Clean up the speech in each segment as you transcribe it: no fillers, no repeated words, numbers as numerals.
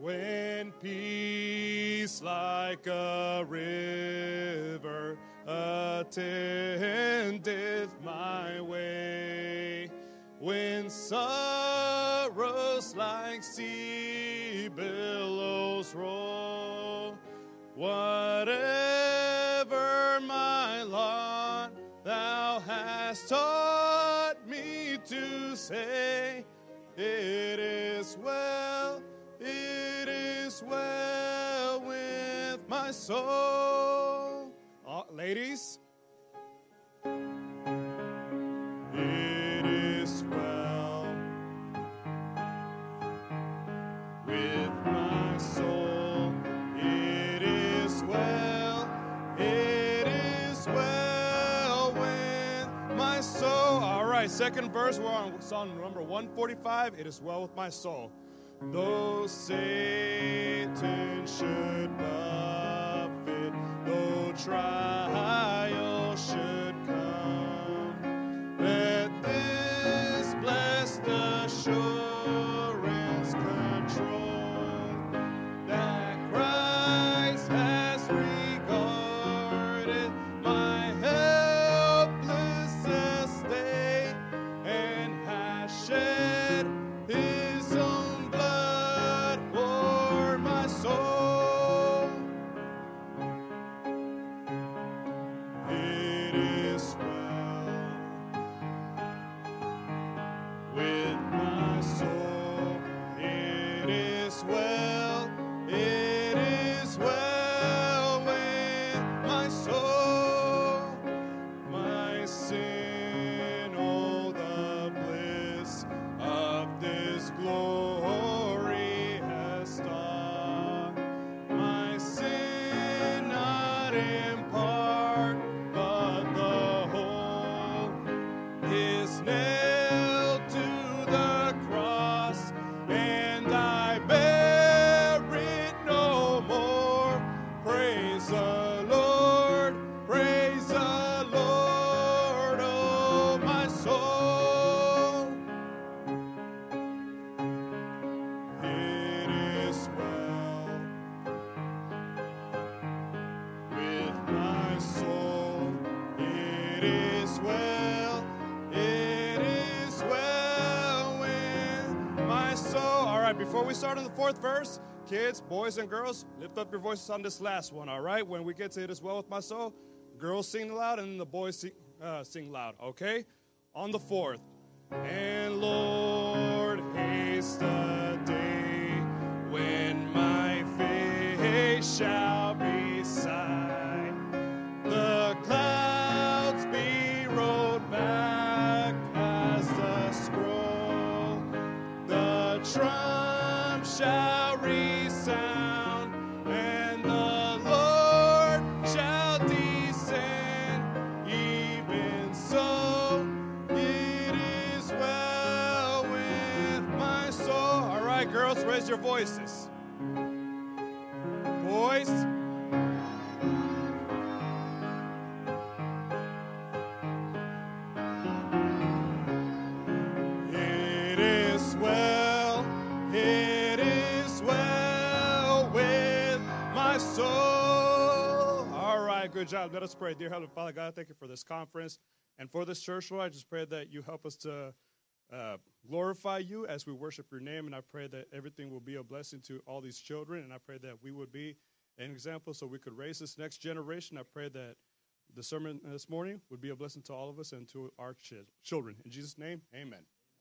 when peace like a river attendeth my way, when sorrows like sea billows roll, whatever my lot, thou hast taught me to say, it is well with my soul. Ladies, it is well with my soul. It is well with my soul. All right, second verse, we're on song number 145. It is well with my soul. Though Satan should buffet, though trial should come, let this blessed assurance control that Christ has regarded my helpless estate and has shed his own blood for my soul. It is well with my soul. It is well with my soul. My sin, oh, the bliss of this glory has taught. My sin not in part, but the whole is nailed to the cross, and I bear it no more. Praise the Lord, oh my soul. It is well with my soul. It is well with my soul. All right, before we start on the fourth verse, kids, boys and girls, lift up your voices on this last one, all right? When we get to it is well with my soul, girls sing loud and the boys sing loud, okay? On the fourth. And Lord, haste the day when my face shall be sight. The clouds be rolled back as the scroll. The trump shall resound, and the Lord shall descend. Even so, it is well with my soul. All right, girls, raise your voices. Boys. It is well with my soul. All right, good job. Let us pray. Dear Heavenly Father, God, thank you for this conference and for this church, Lord. I just pray that you help us to glorify you as we worship your name, and I pray that everything will be a blessing to all these children, and I pray that we would be an example so we could raise this next generation. I pray that the sermon this morning would be a blessing to all of us and to our children. In Jesus' name, amen.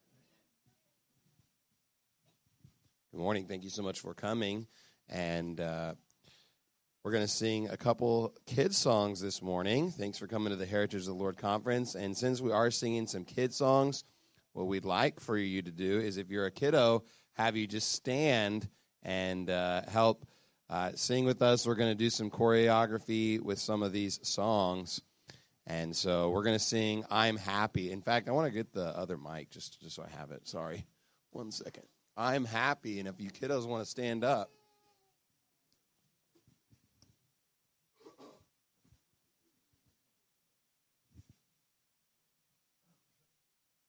Good morning. Thank you so much for coming. And we're going to sing a couple kids' songs this morning. Thanks for coming to the Heritage of the Lord Conference. And since we are singing some kids' songs, what we'd like for you to do is, if you're a kiddo, have you just stand and help sing with us. We're going to do some choreography with some of these songs. And so we're going to sing I'm Happy. In fact, I want to get the other mic just so I have it. Sorry. 1 second. I'm happy, and if you kiddos want to stand up.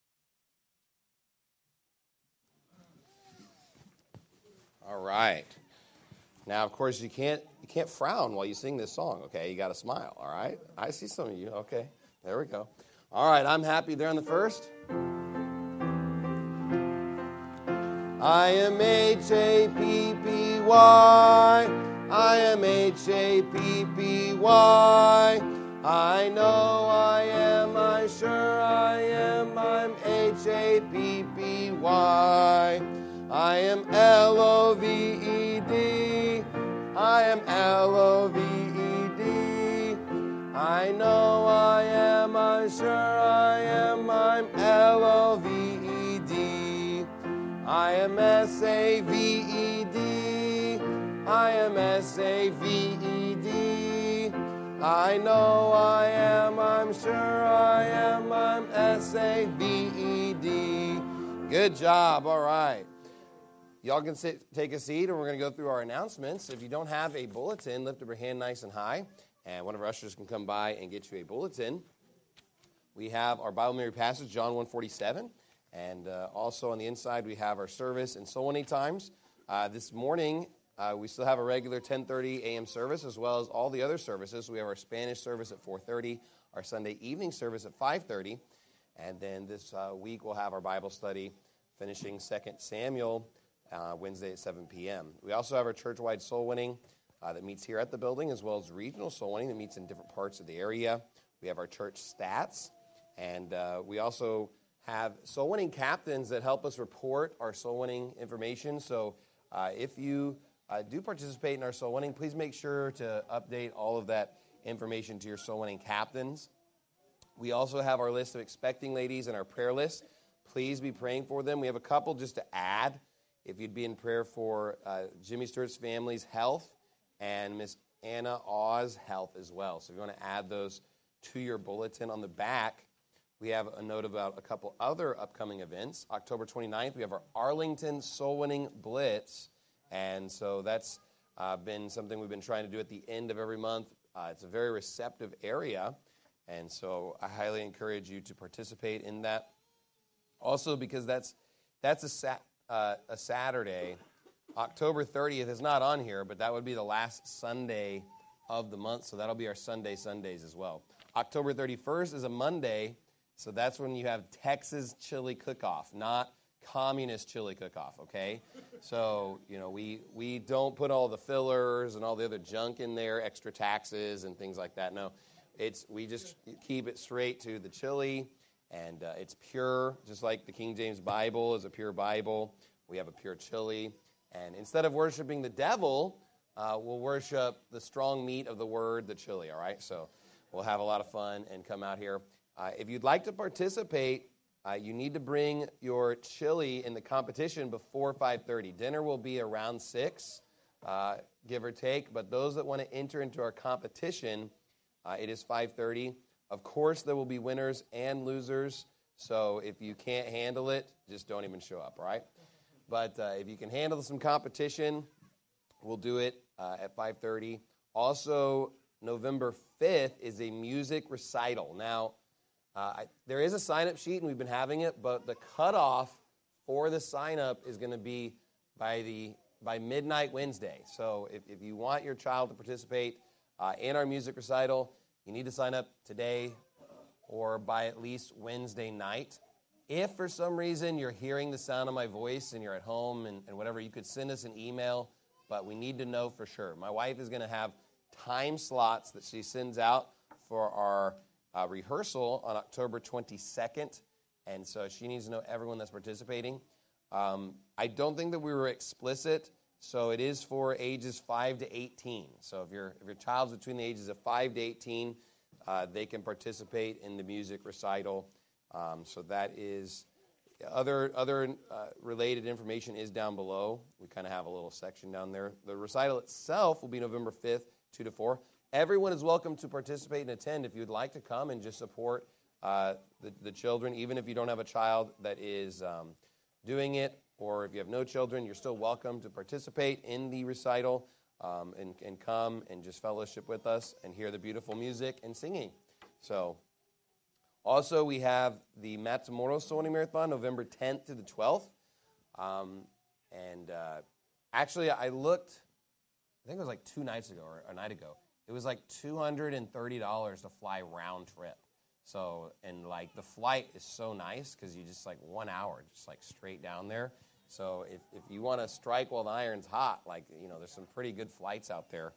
All right. Now, of course, you can't frown while you sing this song, okay? You got to smile, all right? I see some of you. Okay, there we go. All right, I'm happy there on the first. I am H-A-P-P-Y. I am H-A-P-P-Y. I know I am, I'm sure I am, I'm H-A-P-P-Y. I am L-O-V-E-D. I am L-O-V-E-D. I know I am, I'm sure I am, I'm L-O-V-E-D. I am S-A-V-E-D. I am S-A-V-E-D. I know I am, I'm sure I am, I'm S-A-V-E-D. Good job, all right. Y'all can take a seat, and we're going to go through our announcements. If you don't have a bulletin, lift up your hand nice and high, and one of our ushers can come by and get you a bulletin. We have our Bible memory passage, John 1:47, and also on the inside we have our service and soul winning times. This morning, we still have a regular 10:30 a.m. service, as well as all the other services. We have our Spanish service at 4:30, our Sunday evening service at 5:30, and then this week we'll have our Bible study finishing 2 Samuel Wednesday at 7 p.m. We also have our church-wide soul winning that meets here at the building, as well as regional soul winning that meets in different parts of the area. We have our church stats, and we also have soul winning captains that help us report our soul winning information. So if you do participate in our soul winning, please make sure to update all of that information to your soul winning captains. We also have our list of expecting ladies and our prayer list. Please be praying for them. We have a couple just to add. If you'd be in prayer for Jimmy Stewart's family's health and Miss Anna Oz health as well. So if you want to add those to your bulletin on the back, we have a note about a couple other upcoming events. October 29th, we have our Arlington Soul Winning Blitz. And so that's been something we've been trying to do at the end of every month. It's a very receptive area. And so I highly encourage you to participate in that. Also, because that's a Saturday. October 30th is not on here, but that would be the last Sunday of the month, so that'll be our Sundays as well. October 31st is a Monday, so that's when you have Texas chili cook-off, not communist chili cook-off, okay? So, we don't put all the fillers and all the other junk in there, extra taxes and things like that. No, we just keep it straight to the chili. And it's pure, just like the King James Bible is a pure Bible. We have a pure chili. And instead of worshiping the devil, we'll worship the strong meat of the word, the chili, all right? So we'll have a lot of fun and come out here. If you'd like to participate, you need to bring your chili in the competition before 5:30. Dinner will be around 6, give or take. But those that want to enter into our competition, it is 5:30. Of course, there will be winners and losers, so if you can't handle it, just don't even show up, all right? But if you can handle some competition, we'll do it at 5:30. Also, November 5th is a music recital. Now, there is a sign-up sheet, and we've been having it, but the cutoff for the sign-up is going to be by midnight Wednesday. So if you want your child to participate in our music recital, you need to sign up today or by at least Wednesday night. If for some reason you're hearing the sound of my voice and you're at home and whatever, you could send us an email, but we need to know for sure. My wife is going to have time slots that she sends out for our rehearsal on October 22nd, and so she needs to know everyone that's participating. I don't think that we were explicit, so it is for ages 5 to 18. So if your child's between the ages of 5 to 18, they can participate in the music recital. So that is other related information is down below. We kind of have a little section down there. The recital itself will be November 5th, 2 to 4. Everyone is welcome to participate and attend if you'd like to come and just support the children, even if you don't have a child that is doing it. Or if you have no children, you're still welcome to participate in the recital and come and just fellowship with us and hear the beautiful music and singing. So, also we have the Matamoros Soul Winning Marathon, November 10th to the 12th. Actually, I looked I think it was like 2 nights ago or a night ago. It was like $230 to fly round trip. So, and like the flight is so nice because you just like 1 hour, just like straight down there. So if you want to strike while the iron's hot, like, there's some pretty good flights out there.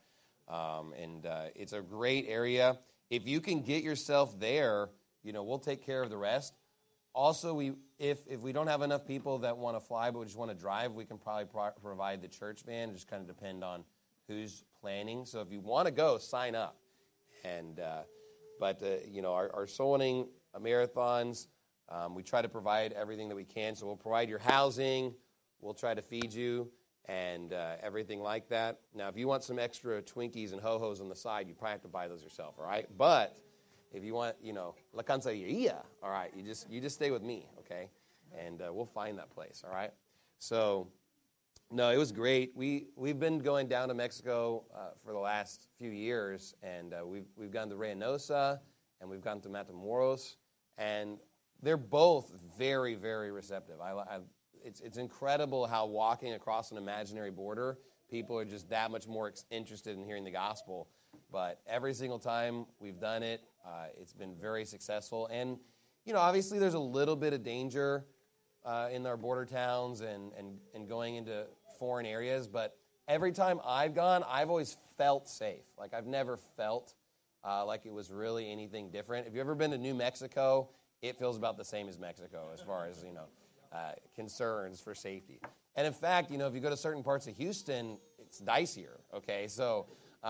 And it's a great area. If you can get yourself there, we'll take care of the rest. Also, if we don't have enough people that want to fly but we just want to drive, we can probably provide the church van. It just kind of depend on who's planning. So if you want to go, sign up. And but our soul winning marathons, we try to provide everything that we can. So we'll provide your housing, we'll try to feed you, and everything like that. Now, if you want some extra Twinkies and Ho-Hos on the side, you probably have to buy those yourself, all right? But if you want, La Canceria, all right, you just stay with me, okay? And we'll find that place, all right? So, no, it was great. We've been going down to Mexico for the last few years, and we've gone to Reynosa, and we've gone to Matamoros, and they're both very, very receptive. It's incredible how walking across an imaginary border, people are just that much more interested in hearing the gospel. But every single time we've done it, it's been very successful. And, obviously there's a little bit of danger in our border towns and going into foreign areas. But every time I've gone, I've always felt safe. Like, I've never felt like it was really anything different. If you've ever been to New Mexico, it feels about the same as Mexico as far as, concerns for safety. And in fact, if you go to certain parts of Houston, it's dicier, okay? So,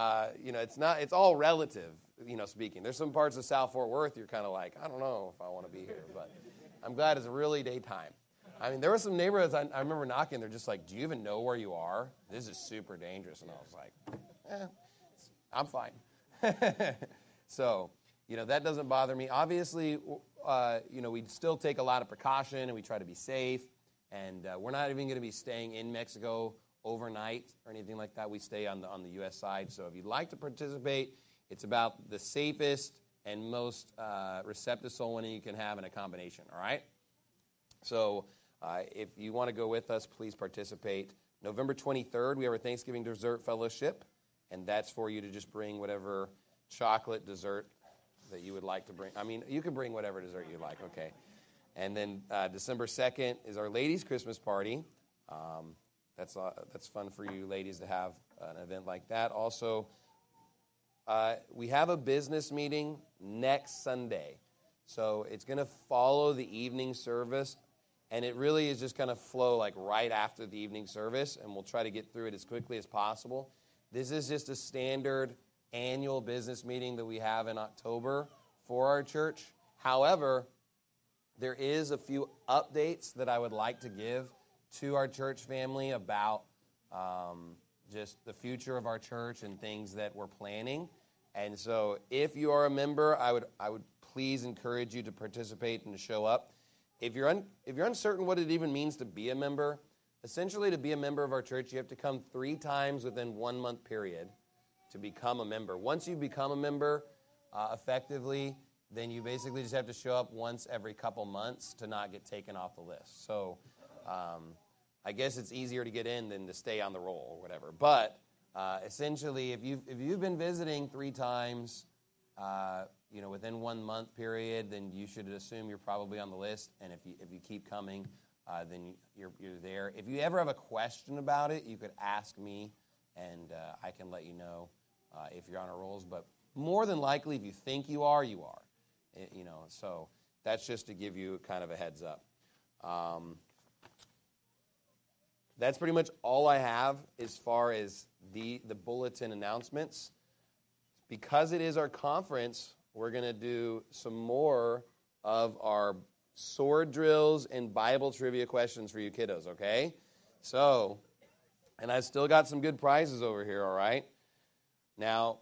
it's all relative, speaking. There's some parts of South Fort Worth you're kind of like, I don't know if I want to be here, but I'm glad it's really daytime. I mean, there were some neighborhoods I remember knocking, they're just like, do you even know where you are? This is super dangerous. And I was like, I'm fine. So, that doesn't bother me. Obviously, we still take a lot of precaution and we try to be safe. And we're not even going to be staying in Mexico overnight or anything like that. We stay on the U.S. side. So if you'd like to participate, it's about the safest and most receptive soul winning you can have in a combination, all right? So if you want to go with us, please participate. November 23rd, we have our Thanksgiving Dessert Fellowship, and that's for you to just bring whatever chocolate dessert that you would like to bring. I mean, you can bring whatever dessert you like, okay? And then December 2nd is our ladies' Christmas party. That's fun for you ladies to have an event like that. Also, we have a business meeting next Sunday. So it's going to follow the evening service, and it really is just going to flow like right after the evening service, and we'll try to get through it as quickly as possible. This is just a standard annual business meeting that we have in October for our church. However, there is a few updates that I would like to give to our church family about just the future of our church and things that we're planning. And so if you are a member, I would please encourage you to participate and to show up. If you're uncertain what it even means to be a member, essentially to be a member of our church, you have to come 3 times within 1 month period to become a member. Once you become a member effectively, then you basically just have to show up once every couple months to not get taken off the list. So I guess it's easier to get in than to stay on the roll or whatever. But essentially, if you've been visiting 3 times, within 1 month period, then you should assume you're probably on the list. And if you keep coming, then you're there. If you ever have a question about it, you could ask me, and I can let you know if you're on our rolls. But more than likely, if you think you are, you are. So that's just to give you kind of a heads up. That's pretty much all I have as far as the bulletin announcements. Because it is our conference, we're going to do some more of our sword drills and Bible trivia questions for you kiddos, okay? So, and I've still got some good prizes over here, all right? Now,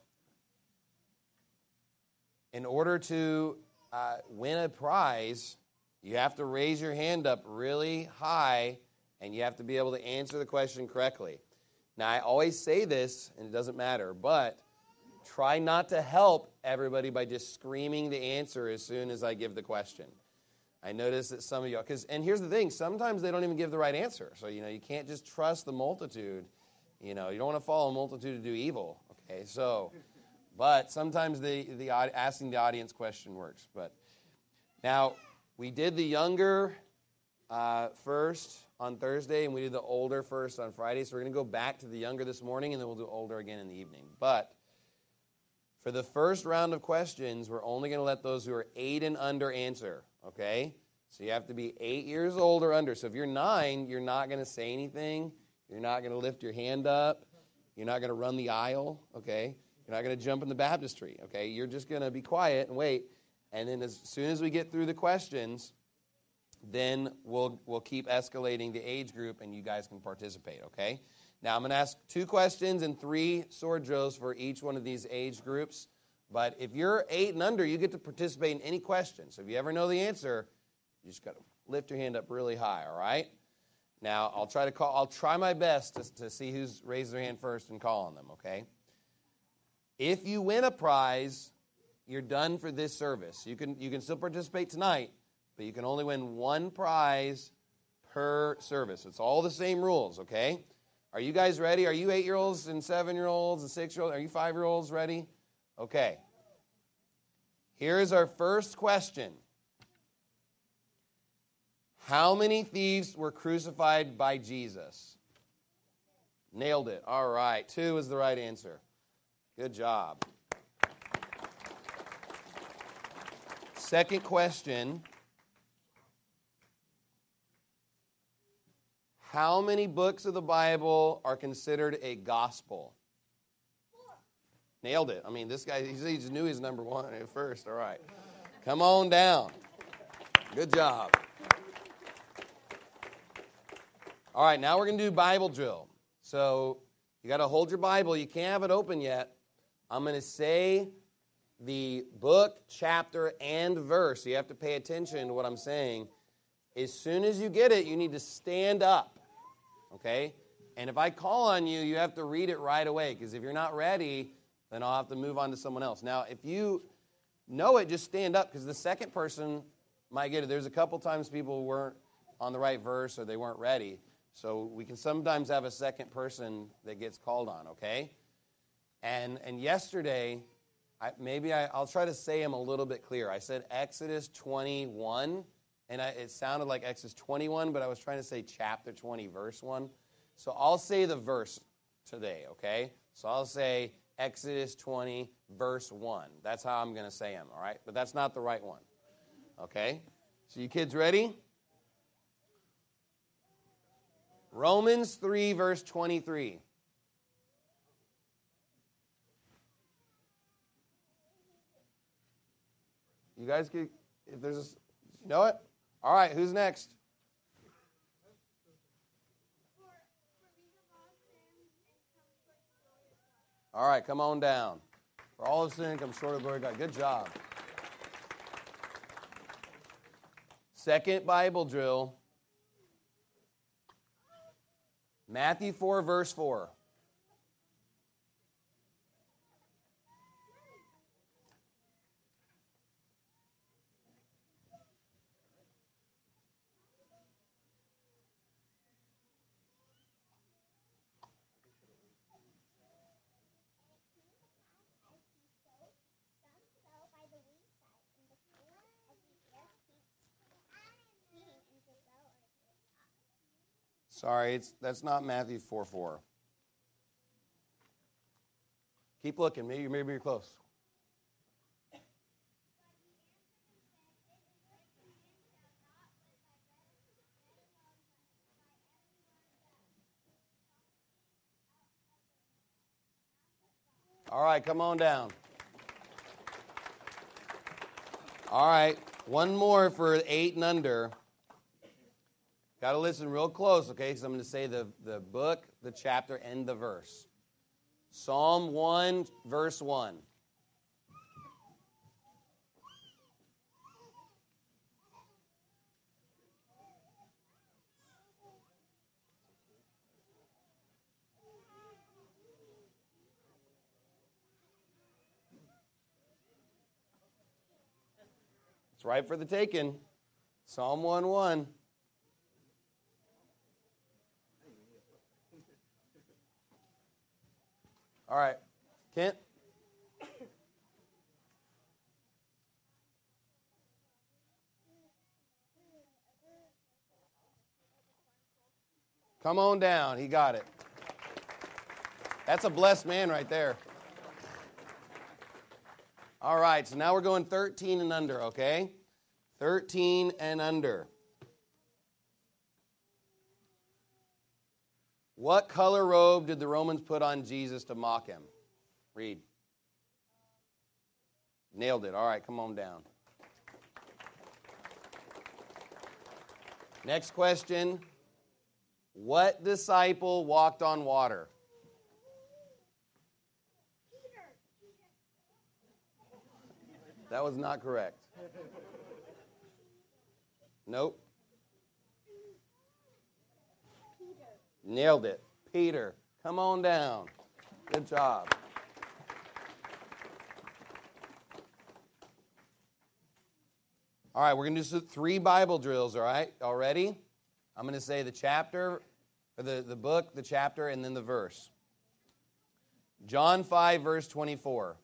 in order to win a prize, you have to raise your hand up really high, and you have to be able to answer the question correctly. Now, I always say this, and it doesn't matter, but try not to help everybody by just screaming the answer as soon as I give the question. I notice that some of y'all, and here's the thing, sometimes they don't even give the right answer. So, you can't just trust the multitude You don't want to follow a multitude to do evil. Okay, so, but sometimes the asking the audience question works. But now, we did the younger first on Thursday, and we did the older first on Friday. So we're going to go back to the younger this morning, and then we'll do older again in the evening. But for the first round of questions, we're only going to let those who are 8 and under answer, okay? So you have to be 8 years old or under. So if you're 9, you're not going to say anything. You're not going to lift your hand up. You're not going to run the aisle, okay? You're not going to jump in the baptistry, okay? You're just going to be quiet and wait. And then as soon as we get through the questions, then we'll keep escalating the age group, and you guys can participate, okay? Now, I'm going to ask 2 questions and 3 sword drills for each one of these age groups. But if you're 8 and under, you get to participate in any question. So if you ever know the answer, you just got to lift your hand up really high, all right? Now, I'll try my best to see who's raised their hand first and call on them, okay? If you win a prize, you're done for this service. You can still participate tonight, but you can only win 1 prize per service. It's all the same rules, okay? Are you guys ready? Are you 8-year-olds and 7-year-olds and 6-year-olds? Are you 5-year-olds ready? Okay. Here is our first question. How many thieves were crucified by Jesus? Nailed it. All right. 2 is the right answer. Good job. Second question. How many books of the Bible are considered a gospel? 4. Nailed it. I mean, this guy, he just knew he's number 1 at first. All right. Come on down. Good job. All right, now we're going to do Bible drill. So you got to hold your Bible. You can't have it open yet. I'm going to say the book, chapter, and verse. So you have to pay attention to what I'm saying. As soon as you get it, you need to stand up. Okay? And if I call on you, you have to read it right away, because if you're not ready, then I'll have to move on to someone else. Now, if you know it, just stand up, because the second person might get it. There's a couple times people weren't on the right verse or they weren't ready. So we can sometimes have a second person that gets called on, okay? And yesterday, I'll try to say them a little bit clearer. I said Exodus 21, and it sounded like Exodus 21, but I was trying to say chapter 20, verse 1. So I'll say the verse today, okay? So I'll say Exodus 20, verse 1. That's how I'm going to say them, all right? But that's not the right one, okay? So you kids ready? Romans 3, verse 23. You guys, if there's you know it? All right, who's next? All right, come on down. For all of sin, come short of the glory of God. Good job. Second Bible drill. Matthew 4, verse 4. Sorry, that's not Matthew 4:4. Keep looking. Maybe you're close. All right, come on down. All right, one more for 8 and under. Got to listen real close, okay? Because I'm going to say the book, the chapter, and the verse. Psalm 1, verse 1. It's right for the taking. Psalm 1:1. All right. Kent? Come on down. He got it. That's a blessed man right there. All right, so now we're going 13 and under, okay? 13 and under. What color robe did the Romans put on Jesus to mock him? Read. Nailed it. All right, come on down. Next question. What disciple walked on water? That was not correct. Nope. Nailed it. Peter, come on down. Good job. All right, we're going to do 3 Bible drills, all right? All ready? I'm going to say the chapter, or the book, the chapter, and then the verse. John 5, verse 24.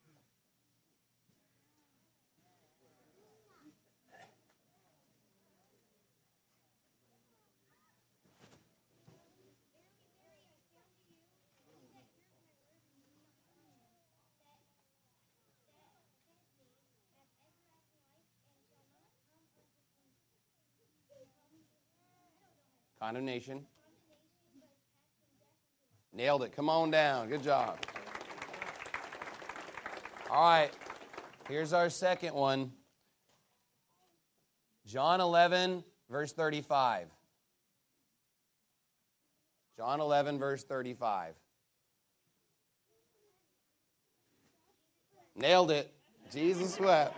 Condemnation. Nailed it. Come on down. Good job. All right. Here's our second one. John 11, verse 35. John 11, verse 35. Nailed it. Jesus wept.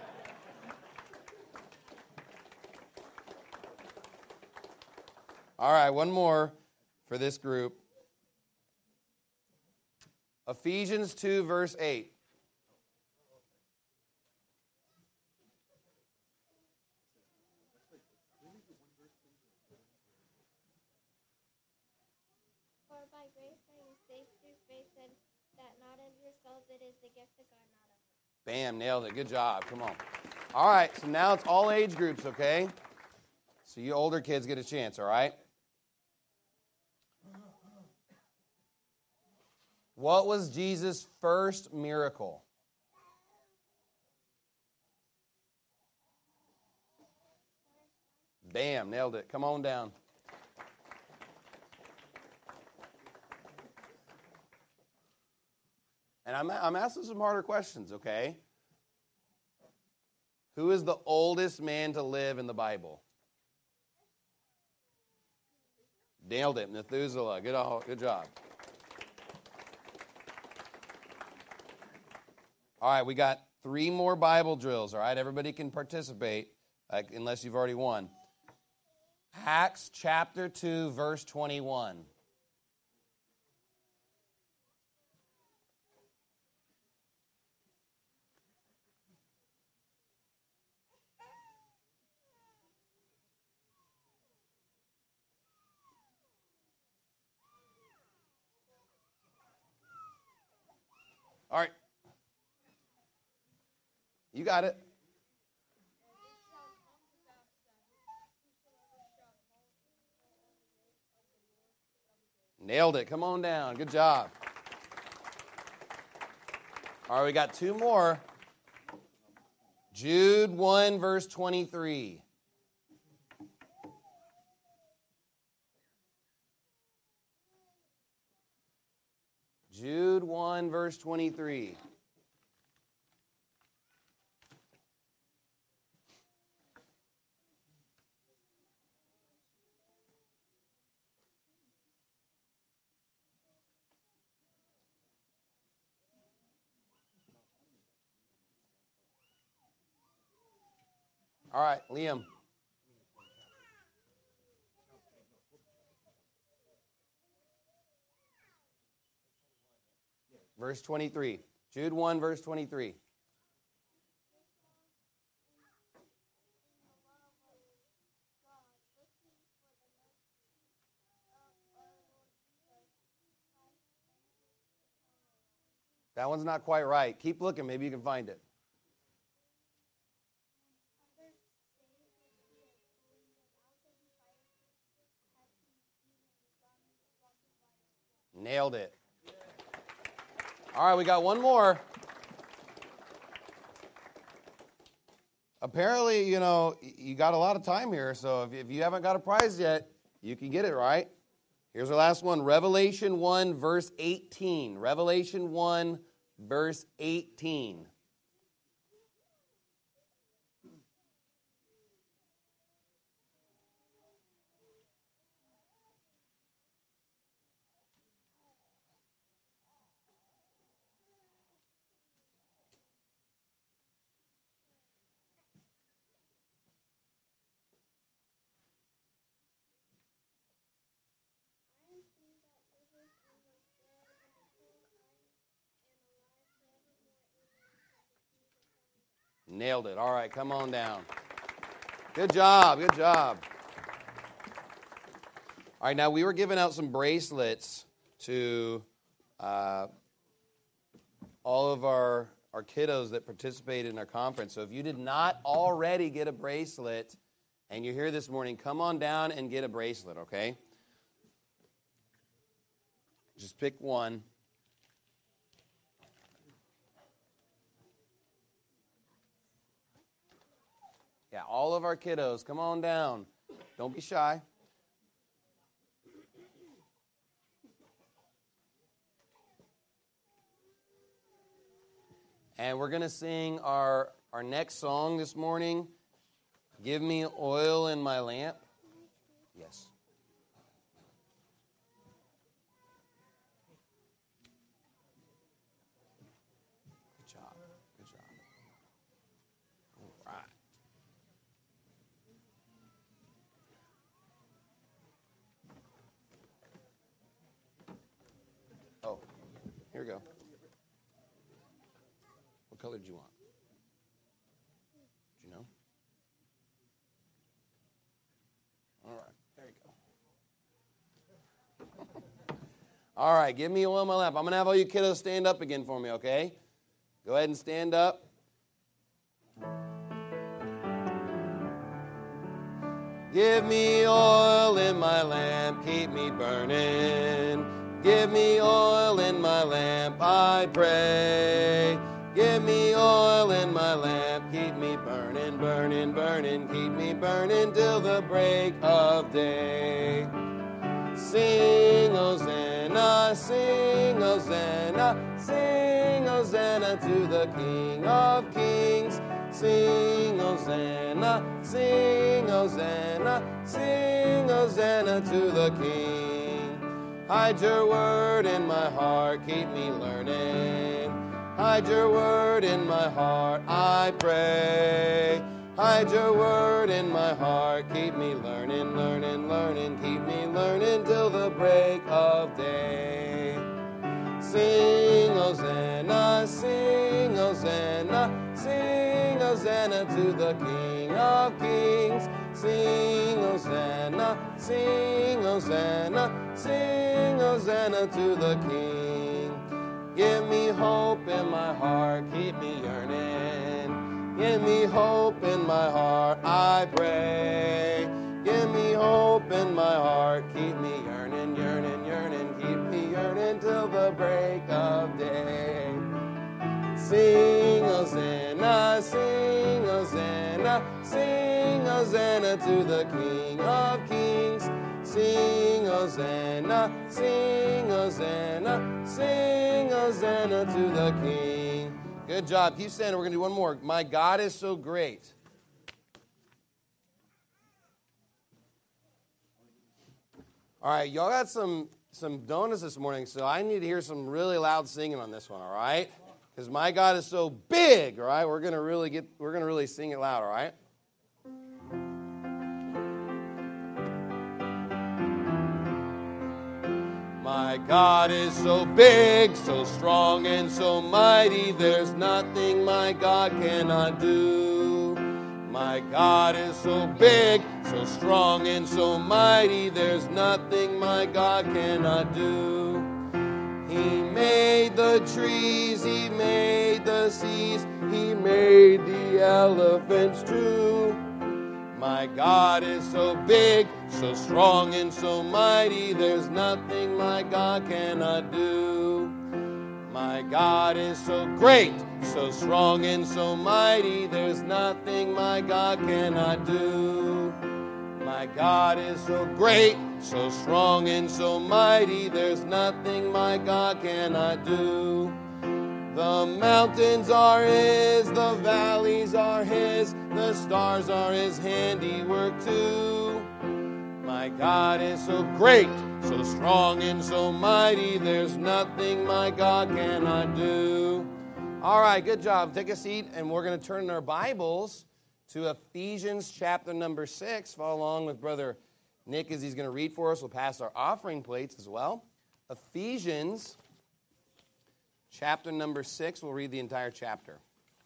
All right, one more for this group. Ephesians 2, verse 8. For by grace are you saved through faith, and that not of yourselves, it is the gift of God, not of us. Bam, nailed it. Good job. Come on. All right, so now it's all age groups, okay? So you older kids get a chance, all right? What was Jesus' first miracle? Bam, nailed it. Come on down. And I'm asking some harder questions, okay? Who is the oldest man to live in the Bible? Nailed it. Methuselah. Good job. All right, we got 3 more Bible drills, all right? Everybody can participate, unless you've already won. Acts chapter 2, verse 21. All right. You got it. Nailed it. Come on down. Good job. All right, we got 2 more. Jude 1, verse 23. Jude 1, verse 23. All right, Liam. Verse 23. Jude 1, verse 23. That one's not quite right. Keep looking. Maybe you can find it. Nailed it. All right, we got one more. Apparently, you got a lot of time here, so if you haven't got a prize yet, you can get it, right? Here's our last one, Revelation 1, verse 18. Revelation 1, verse 18. Nailed it. All right, come on down. Good job, good job. All right, now we were giving out some bracelets to all of our kiddos that participated in our conference. So if you did not already get a bracelet and you're here this morning, come on down and get a bracelet, okay? Just pick one. Yeah, all of our kiddos, come on down. Don't be shy. And we're going to sing our next song this morning, Give Me Oil in My Lamp. Yes. Good job. Good job. All right. Oh, here we go. What color do you want? Do you know? All right, there you go. All right, give me oil in my lamp. I'm going to have all you kiddos stand up again for me, okay? Go ahead and stand up. Give me oil in my lamp, keep me burning. Give me oil in my lamp, I pray. Give me oil in my lamp, keep me burning, burning, burning. Keep me burning till the break of day. Sing Hosanna, sing Hosanna, sing Hosanna to the King of Kings. Sing Hosanna, sing Hosanna, sing Hosanna to the King. Hide your word in my heart, keep me learning. Hide your word in my heart, I pray. Hide your word in my heart, keep me learning, learning, learning. Keep me learning till the break of day. Sing Hosanna, sing Hosanna, sing Hosanna to the King of Kings. Sing Hosanna, sing Hosanna, sing Hosanna to the King. Give me hope in my heart, keep me yearning. Give me hope in my heart, I pray. Give me hope in my heart, keep me yearning, yearning, yearning. Keep me yearning till the break of day. Sing Hosanna, sing Hosanna, sing Hosanna to the King of Kings. Sing Hosanna, sing Hosanna, sing Hosanna to the King. Good job. Keep standing. We're going to do one more. My God is so great. All right, y'all got some donuts this morning, so I need to hear some really loud singing on this one, all right? Because my God is so big, all right? We're going to really sing it loud, all right? My God is so big, so strong, and so mighty. There's nothing my God cannot do. My God is so big, so strong, and so mighty. There's nothing my God cannot do. He made the the trees, he made the seas, he made the elephants too. My God is so big, so strong, and so mighty, there's nothing my God cannot do. My God is so great, so strong, and so mighty, there's nothing my God cannot do. My God is so great, so strong, and so mighty, there's nothing my God cannot do. The mountains are his, the valleys are his, the stars are his handiwork too. My God is so great, so strong, and so mighty, there's nothing my God cannot do. All right, good job. Take a seat, and we're going to turn our Bibles to Ephesians chapter number 6. Follow along with Brother Nick as he's going to read for us. We'll pass our offering plates as well. Ephesians chapter number 6. We'll read the entire chapter.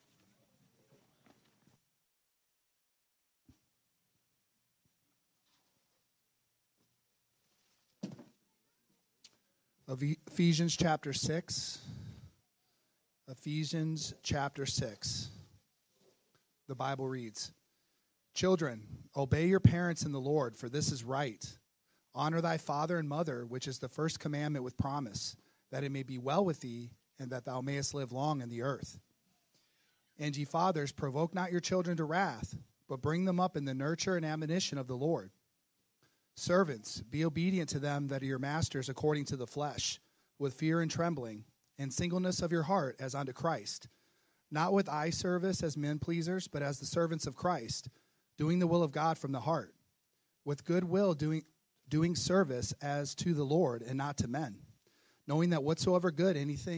Ephesians chapter 6. Ephesians chapter 6. The Bible reads, "Children, obey your parents in the Lord, for this is right. Honor thy father and mother, which is the first commandment with promise, that it may be well with thee, and that thou mayest live long in the earth. And ye fathers, provoke not your children to wrath, but bring them up in the nurture and admonition of the Lord. Servants, be obedient to them that are your masters according to the flesh, with fear and trembling, and singleness of your heart as unto Christ, not with eye service as men pleasers, but as the servants of Christ, doing the will of God from the heart, with good will doing service as to the Lord and not to men, knowing that whatsoever good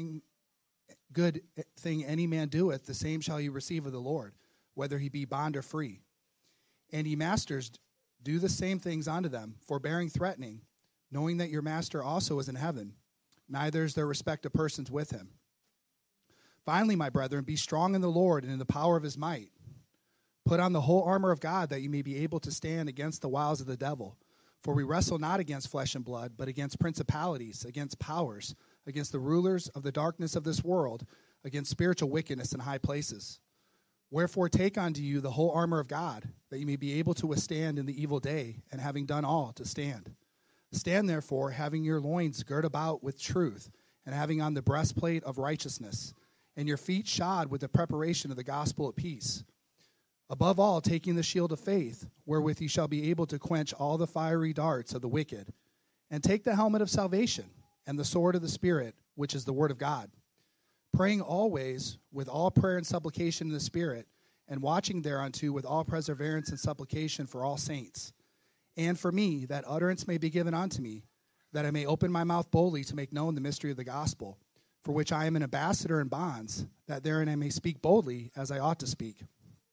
thing any man doeth, the same shall he receive of the Lord, whether he be bond or free. And ye masters, do the same things unto them, forbearing threatening, knowing that your master also is in heaven, neither is there respect of persons with him. Finally, my brethren, be strong in the Lord and in the power of his might. Put on the whole armor of God, that you may be able to stand against the wiles of the devil. For we wrestle not against flesh and blood, but against principalities, against powers, against the rulers of the darkness of this world, against spiritual wickedness in high places. Wherefore take unto you the whole armor of God, that you may be able to withstand in the evil day, and having done all, to stand. Stand therefore, having your loins girt about with truth, and having on the breastplate of righteousness, and your feet shod with the preparation of the gospel of peace. Above all, taking the shield of faith, wherewith ye shall be able to quench all the fiery darts of the wicked, and take the helmet of salvation, and the sword of the Spirit, which is the word of God, praying always with all prayer and supplication in the Spirit, and watching thereunto with all perseverance and supplication for all saints. And for me, that utterance may be given unto me, that I may open my mouth boldly to make known the mystery of the gospel, for which I am an ambassador in bonds, that therein I may speak boldly as I ought to speak.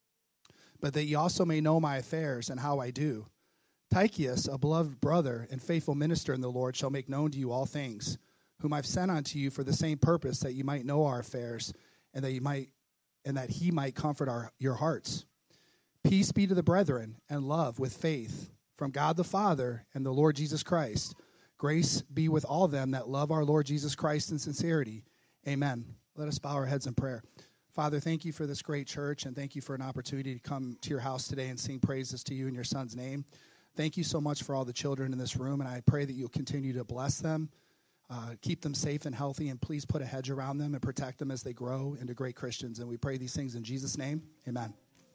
But that ye also may know my affairs and how I do. Tychicus, a beloved brother and faithful minister in the Lord, shall make known to you all things, whom I've sent unto you for the same purpose, that ye might know our affairs, and that he might comfort your hearts. Peace be to the brethren, and love with faith, from God the Father and the Lord Jesus Christ. Grace be with all them that love our Lord Jesus Christ in sincerity. Amen. Let us bow our heads in prayer. Father, thank you for this great church, and thank you for an opportunity to come to your house today and sing praises to you in your Son's name. Thank you so much for all the children in this room, and I pray that you'll continue to bless them, keep them safe and healthy, and please put a hedge around them and protect them as they grow into great Christians. And we pray these things in Jesus' name. Amen.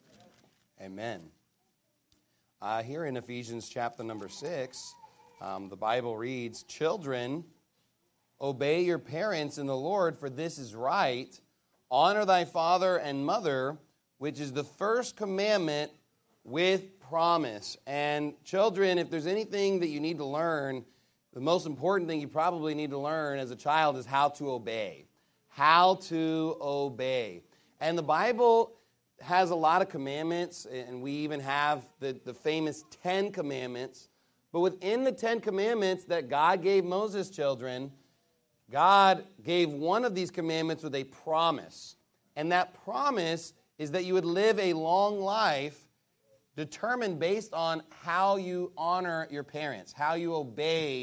Amen. Here in Ephesians chapter number 6, the Bible reads, "Children, obey your parents in the Lord, for this is right. Honor thy father and mother, which is the first commandment with promise." And children, if there's anything that you need to learn, the most important thing you probably need to learn as a child is how to obey. How to obey. And the Bible has a lot of commandments, and we even have the famous 10 Commandments. But within the 10 Commandments that God gave Moses' children, God gave one of these commandments with a promise. And that promise is that you would live a long life determined based on how you honor your parents, how you obey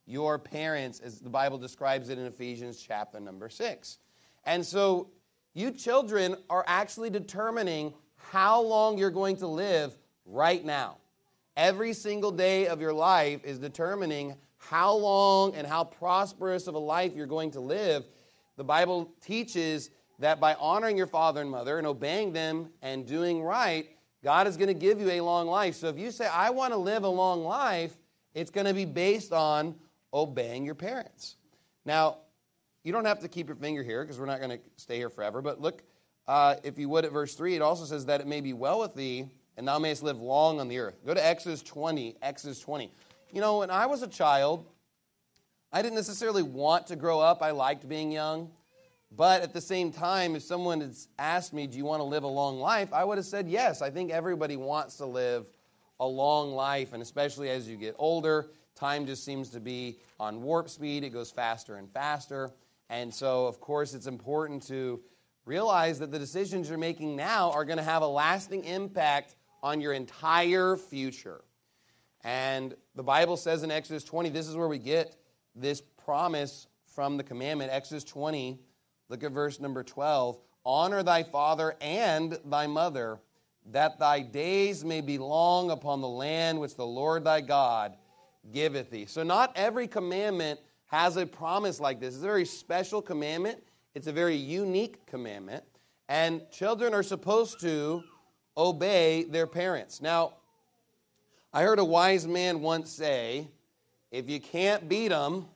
your parents, as the Bible describes it in Ephesians chapter number 6. And so you children are actually determining how long you're going to live right now. Every single day of your life is determining how long and how prosperous of a life you're going to live. The Bible teaches that by honoring your father and mother and obeying them and doing right, God is going to give you a long life. So if you say, I want to live a long life, it's going to be based on obeying your parents. Now, you don't have to keep your finger here because we're not going to stay here forever. But look, if you would, at verse 3, it also says that it may be well with thee and thou mayest live long on the earth. Go to Exodus 20. Exodus 20. You know, when I was a child, I didn't necessarily want to grow up. I liked being young. But at the same time, if someone had asked me, do you want to live a long life? I would have said yes. I think everybody wants to live a long life. And especially as you get older, time just seems to be on warp speed. It goes faster and faster. And so, of course, it's important to realize that the decisions you're making now are going to have a lasting impact on your entire future. And the Bible says in Exodus 20, this is where we get this promise from the commandment. Exodus 20, look at verse number 12. Honor thy father and thy mother, that thy days may be long upon the land which the Lord thy God giveth thee. So not every commandment has a promise like this. It's a very special commandment. It's a very unique commandment. And children are supposed to obey their parents. Now, I heard a wise man once say, if you can't beat them,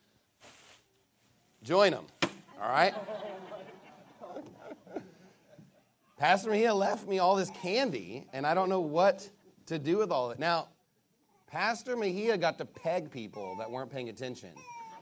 join them. All right? Pastor Mejia left me all this candy, and I don't know what to do with all of it. Now, Pastor Mejia got to peg people that weren't paying attention.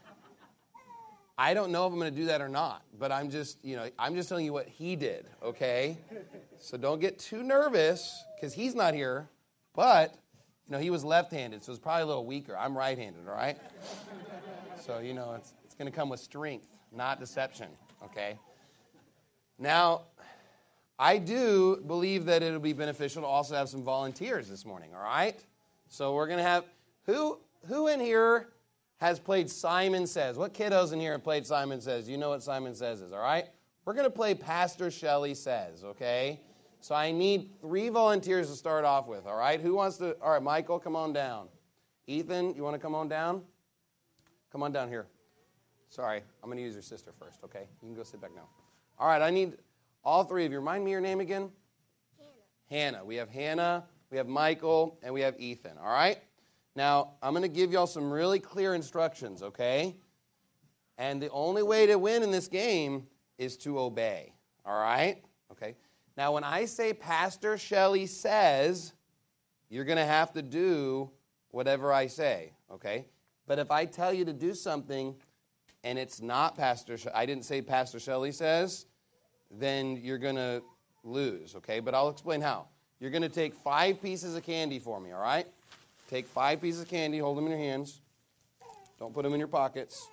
I don't know if I'm going to do that or not, but I'm just telling you what he did, okay? So don't get too nervous, because he's not here, but, he was left-handed, so it's probably a little weaker. I'm right-handed, all right? So, it's going to come with strength, not deception, okay? Now, I do believe that it'll be beneficial to also have some volunteers this morning, all right? So we're going to have, who in here has played Simon Says? What kiddos in here have played Simon Says? You know what Simon Says is, all right? We're going to play Pastor Shelley Says, okay? So I need 3 volunteers to start off with, all right? Who wants to? All right, Michael, come on down. Ethan, you want to come on down? Come on down here. Sorry, I'm going to use your sister first, okay? You can go sit back now. All right, I need all 3 of you. Remind me your name again? Hannah. We have Hannah, we have Michael, and we have Ethan, all right? Now, I'm going to give y'all some really clear instructions, okay? And the only way to win in this game is to obey, all right? Okay. Now, when I say Pastor Shelley says, you're going to have to do whatever I say, okay? But if I tell you to do something and it's not I didn't say Pastor Shelley says, then you're going to lose, okay? But I'll explain how. You're going to take 5 pieces of candy for me, all right? Take 5 pieces of candy, hold them in your hands. Don't put them in your pockets.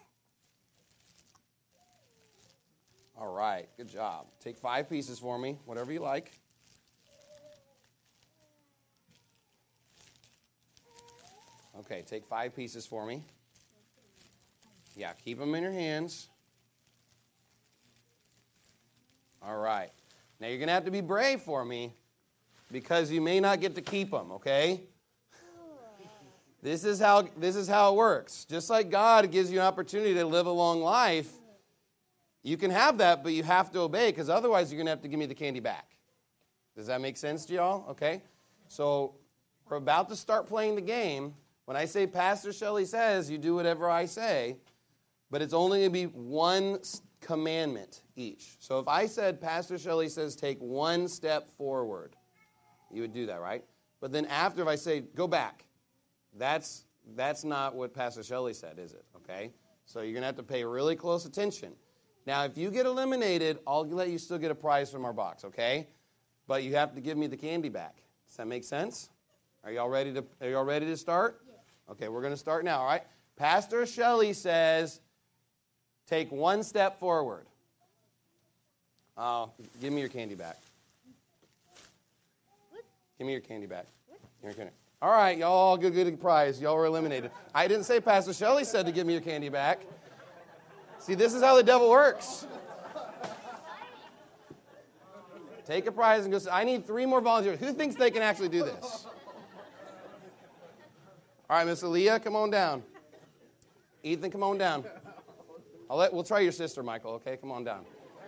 All right, good job. Take 5 pieces for me, whatever you like. Okay, take 5 pieces for me. Yeah, keep them in your hands. All right. Now you're going to have to be brave for me because you may not get to keep them, okay? This is how it works. Just like God gives you an opportunity to live a long life, you can have that, but you have to obey because otherwise you're going to have to give me the candy back. Does that make sense to y'all? Okay. So we're about to start playing the game. When I say Pastor Shelley says, you do whatever I say, but it's only going to be 1 commandment each. So if I said Pastor Shelley says take 1 step forward, you would do that, right? But then after if I say go back, that's not what Pastor Shelley said, is it? Okay? So you're going to have to pay really close attention. Now, if you get eliminated, I'll let you still get a prize from our box, okay? But you have to give me the candy back. Does that make sense? Are y'all ready to start? Yes. Okay, we're going to start now, all right? Pastor Shelley says, take 1 step forward. Give me your candy back. What? Give me your candy back. All All right, y'all all get a prize. Y'all were eliminated. I didn't say Pastor Shelley said to give me your candy back. See, this is how the devil works. Take a prize and go say, I need 3 more volunteers. Who thinks they can actually do this? All right, Miss Aaliyah, come on down. Ethan, come on down. We'll try your sister, Michael, okay? Come on down.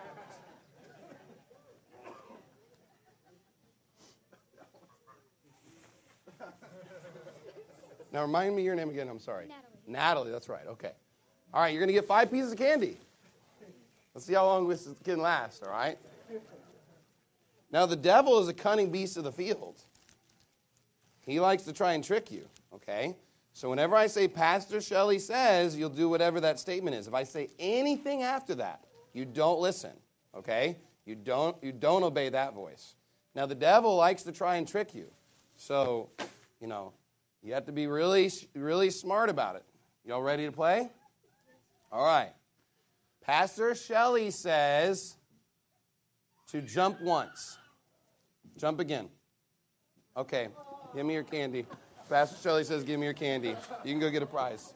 Now, remind me your name again. I'm sorry. Natalie, that's right. Okay. All right, you're going to get 5 pieces of candy. Let's see how long this can last, all right? Now, the devil is a cunning beast of the field. He likes to try and trick you, okay? So whenever I say Pastor Shelley says, you'll do whatever that statement is. If I say anything after that, you don't listen, okay? You don't obey that voice. Now, the devil likes to try and trick you. So, you have to be really, really smart about it. Y'all ready to play? All right. Pastor Shelley says to jump once. Jump again. Okay. Give me your candy. Pastor Shelley says, give me your candy. You can go get a prize.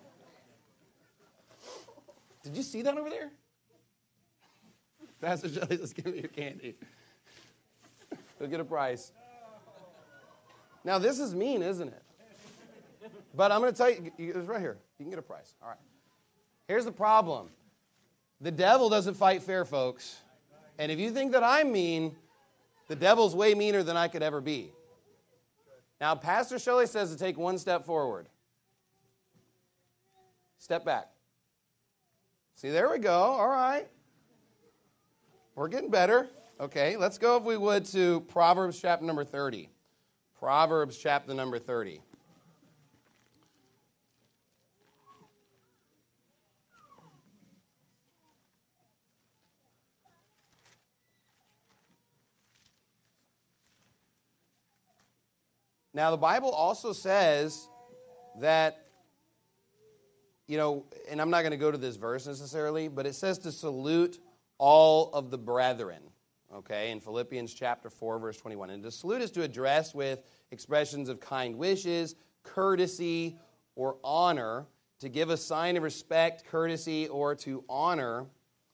Did you see that over there? Pastor Shelley says, give me your candy. Go get a prize. Now, this is mean, isn't it? But I'm going to tell you, it's right here. You can get a prize. All right. Here's the problem. The devil doesn't fight fair, folks. And if you think that I'm mean, the devil's way meaner than I could ever be. Now, Pastor Shelley says to take 1 step forward. Step back. See, there we go. All right. We're getting better. Okay, let's go, if we would, to Proverbs chapter number 30. Proverbs chapter number 30. Now, the Bible also says that, and I'm not going to go to this verse necessarily, but it says to salute all of the brethren, okay, in Philippians chapter 4, verse 21. And to salute is to address with expressions of kind wishes, courtesy, or honor, to give a sign of respect, courtesy, or to honor.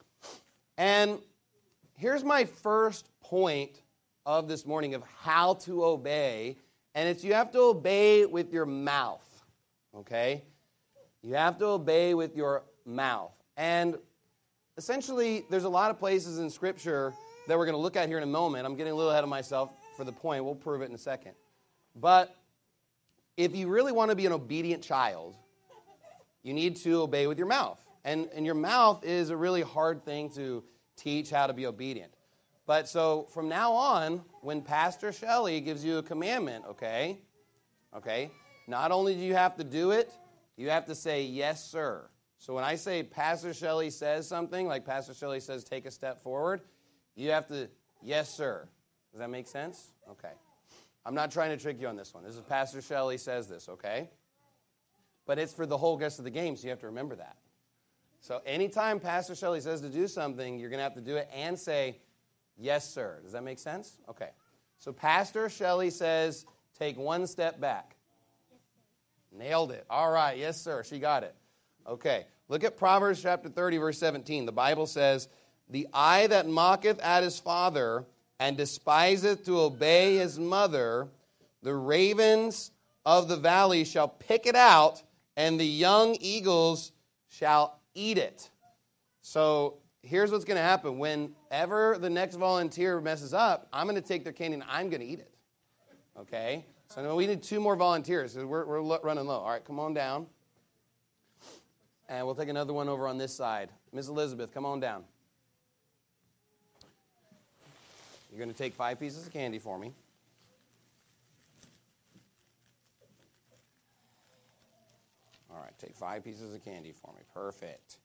And here's my first point of this morning of how to obey. And it's you have to obey with your mouth, okay? You have to obey with your mouth. And essentially, there's a lot of places in Scripture that we're going to look at here in a moment. I'm getting a little ahead of myself for the point. We'll prove it in a second. But if you really want to be an obedient child, you need to obey with your mouth. And your mouth is a really hard thing to teach how to be obedient. But so from now on, when Pastor Shelley gives you a commandment, okay, not only do you have to do it, you have to say, yes, sir. So when I say Pastor Shelley says something, like Pastor Shelley says take a step forward, you have to, yes, sir. Does that make sense? Okay. I'm not trying to trick you on this one. This is Pastor Shelley says this, okay? But it's for the whole rest of the game, so you have to remember that. So anytime Pastor Shelley says to do something, you're going to have to do it and say, yes, sir. Does that make sense? Okay. So Pastor Shelley says, take 1 step back. Nailed it. All right. Yes, sir. She got it. Okay. Look at Proverbs chapter 30, verse 17. The Bible says, the eye that mocketh at his father and despiseth to obey his mother, the ravens of the valley shall pick it out, and the young eagles shall eat it. So here's what's going to happen. Whenever the next volunteer messes up, I'm going to take their candy and I'm going to eat it. Okay? So we need 2 more volunteers. We're running low. All right, come on down. And we'll take another one over on this side. Miss Elizabeth, come on down. You're going to take 5 pieces of candy for me. All right, take 5 pieces of candy for me. Perfect.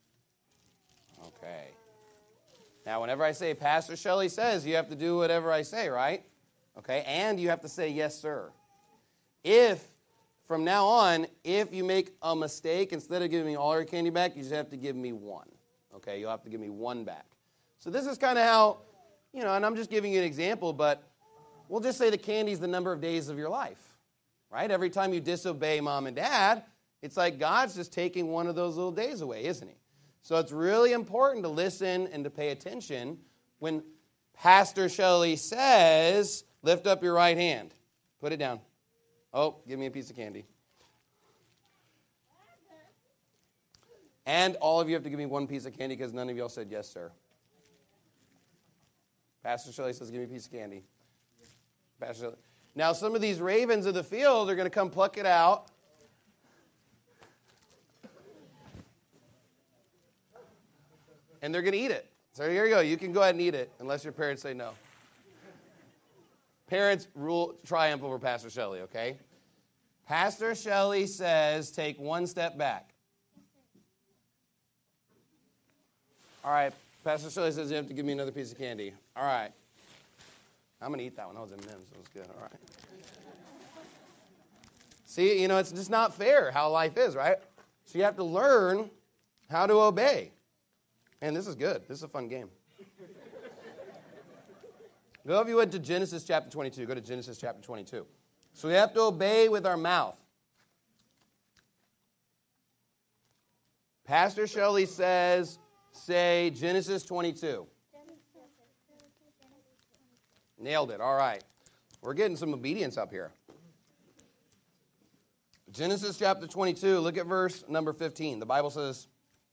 Okay. Now, whenever I say Pastor Shelley says, you have to do whatever I say, right? Okay, and you have to say, yes, sir. From now on, if you make a mistake, instead of giving me all your candy back, you just have to give me 1. Okay, you'll have to give me 1 back. So this is kind of how, and I'm just giving you an example, but we'll just say the candy is the number of days of your life. right? Every time you disobey mom and dad, it's like God's just taking one of those little days away, isn't he? So it's really important to listen and to pay attention when Pastor Shelley says, lift up your right hand. Put it down. Oh, give me a piece of candy. And all of you have to give me one piece of candy because none of y'all said yes, sir. Pastor Shelley says, give me a piece of candy. Pastor Shelley. Now, some of these ravens of the field are going to come pluck it out. And they're going to eat it. So here you go. You can go ahead and eat it unless your parents say no. Parents rule triumph over Pastor Shelley, okay? Pastor Shelley says take one step back. All right. Pastor Shelley says you have to give me another piece of candy. All right. I'm going to eat that one. That was M&M's. That was good. All right. See, it's just not fair how life is, right? So you have to learn how to obey. And this is good. This is a fun game. Go if you would to Genesis chapter 22. Go to Genesis chapter 22. So we have to obey with our mouth. Pastor Shelley says, say Genesis 22. Nailed it. All right. We're getting some obedience up here. Genesis chapter 22, look at verse number 15. The Bible says,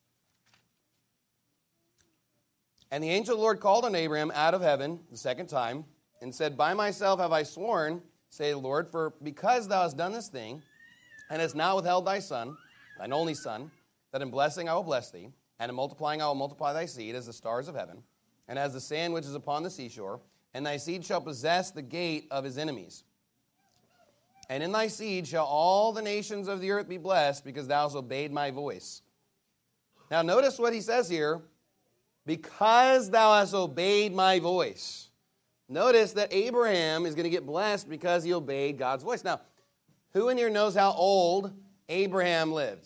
and the angel of the Lord called on Abraham out of heaven the second time and said, by myself have I sworn, say the Lord, for because thou hast done this thing and hast not withheld thy son, thine only son, that in blessing I will bless thee, and in multiplying I will multiply thy seed as the stars of heaven, and as the sand which is upon the seashore, and thy seed shall possess the gate of his enemies. And in thy seed shall all the nations of the earth be blessed, because thou hast obeyed my voice. Now notice what he says here, because thou hast obeyed my voice. Notice that Abraham is going to get blessed because he obeyed God's voice. Now, who in here knows how old Abraham lived?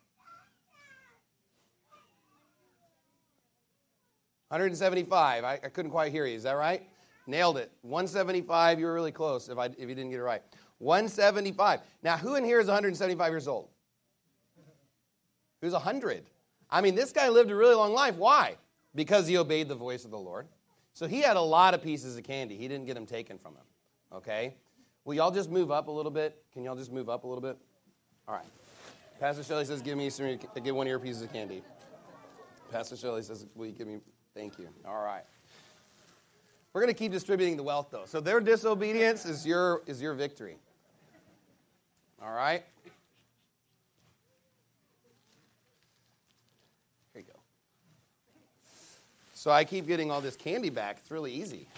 175. I couldn't quite hear you. Is that right? Nailed it. 175. You were really close if you didn't get it right. 175. Now, who in here is 175 years old? Who's 100? I mean, this guy lived a really long life. Why? Because he obeyed the voice of the Lord. So he had a lot of pieces of candy. He didn't get them taken from him. Okay? Will y'all just move up a little bit? Can y'all just move up a little bit? All right. Pastor Shelley says, give one of your pieces of candy. Pastor Shelley says, will you give me... Thank you. All right. We're going to keep distributing the wealth, though. So their disobedience is your victory. All right? Here you go. So I keep getting all this candy back. It's really easy.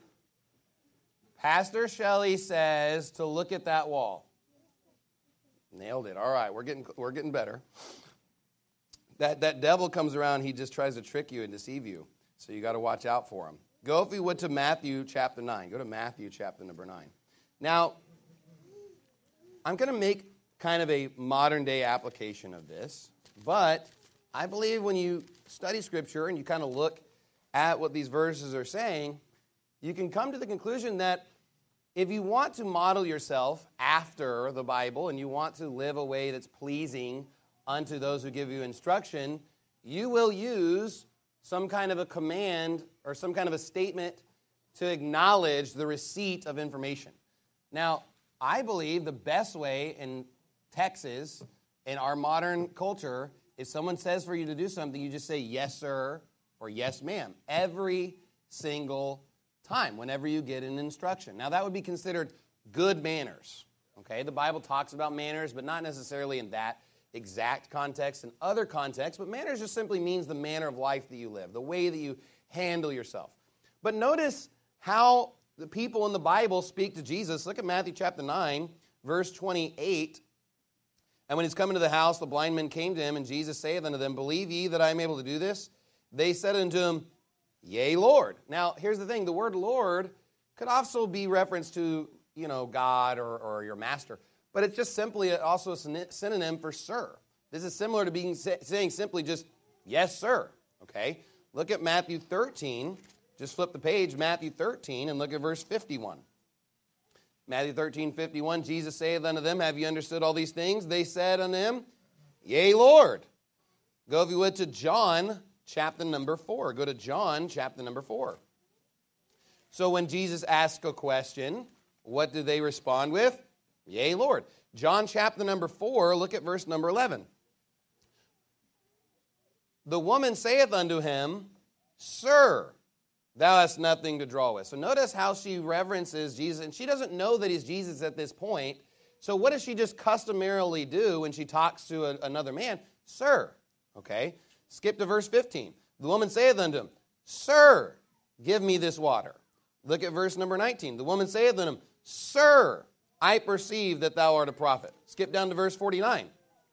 Pastor Shelley says to look at that wall. Nailed it. All right. We're getting better. That devil comes around, he just tries to trick you and deceive you. So you got to watch out for him. Go, if you would, to Matthew chapter 9. Go to Matthew chapter number 9. Now, I'm going to make kind of a modern-day application of this, but I believe when you study Scripture and you kind of look at what these verses are saying, you can come to the conclusion that if you want to model yourself after the Bible and you want to live a way that's pleasing unto those who give you instruction, you will use some kind of a command or some kind of a statement to acknowledge the receipt of information. Now, I believe the best way in Texas, in our modern culture, if someone says for you to do something, you just say yes, sir, or yes, ma'am, every single time, whenever you get an instruction. Now, that would be considered good manners, okay? The Bible talks about manners, but not necessarily in that exact context and other contexts, but manners just simply means the manner of life that you live, the way that you handle yourself. But notice how the people in the Bible speak to Jesus. Look at Matthew chapter 9, verse 28. And when he's come into the house, the blind men came to him, and Jesus saith unto them, believe ye that I am able to do this? They said unto him, yea, Lord. Now, here's the thing. The word Lord could also be reference to, God or your master. But it's just simply also a synonym for sir. This is similar to saying simply just, yes, sir. Okay? Look at Matthew 13. Just flip the page, Matthew 13, and look at verse 51. Matthew 13:51, Jesus saith unto them, have you understood all these things? They said unto him, yea, Lord. Go, if you would, to John chapter number 4. Go to John chapter number 4. So when Jesus asked a question, what do they respond with? Yea, Lord. John chapter number 4, look at verse number 11. The woman saith unto him, Sir, thou hast nothing to draw with. So notice how she reverences Jesus, and she doesn't know that he's Jesus at this point. So what does she just customarily do when she talks to another man? Sir. Okay. Skip to verse 15. The woman saith unto him, Sir, give me this water. Look at verse number 19. The woman saith unto him, Sir, I perceive that thou art a prophet. Skip down to verse 49.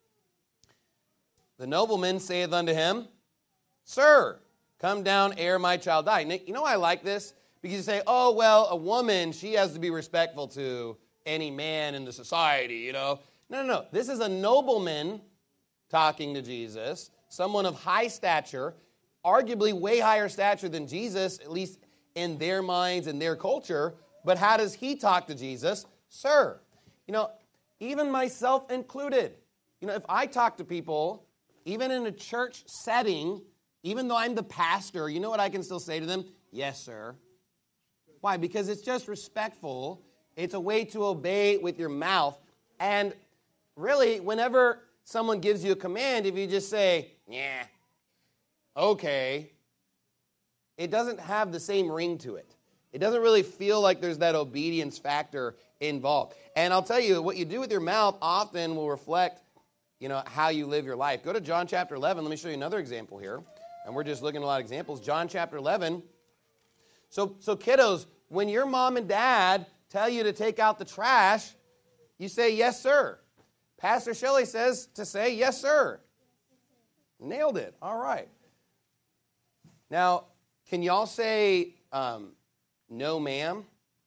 The nobleman saith unto him, Sir, come down ere my child die. Nick, you know I like this? Because you say, oh, well, a woman, she has to be respectful to any man in the society, you know. No. This is a nobleman talking to Jesus, someone of high stature, arguably way higher stature than Jesus, at least in their minds and their culture. But how does he talk to Jesus? Sir. You know, even myself included. You know, if I talk to people, even in a church setting, even though I'm the pastor, you know what I can still say to them? Yes, sir. Why? Because it's just respectful. It's a way to obey with your mouth. And really, whenever someone gives you a command, if you just say, yeah, okay, it doesn't have the same ring to it. It doesn't really feel like there's that obedience factor involved. And I'll tell you, what you do with your mouth often will reflect, you know, how you live your life. Go to John chapter 11. Let me show you another example here. And we're just looking at a lot of examples. John chapter 11. So kiddos, when your mom and dad tell you to take out the trash, you say, yes, sir. Pastor Shelley says to say, yes, sir. Nailed it. All right. Now, can y'all say no, ma'am?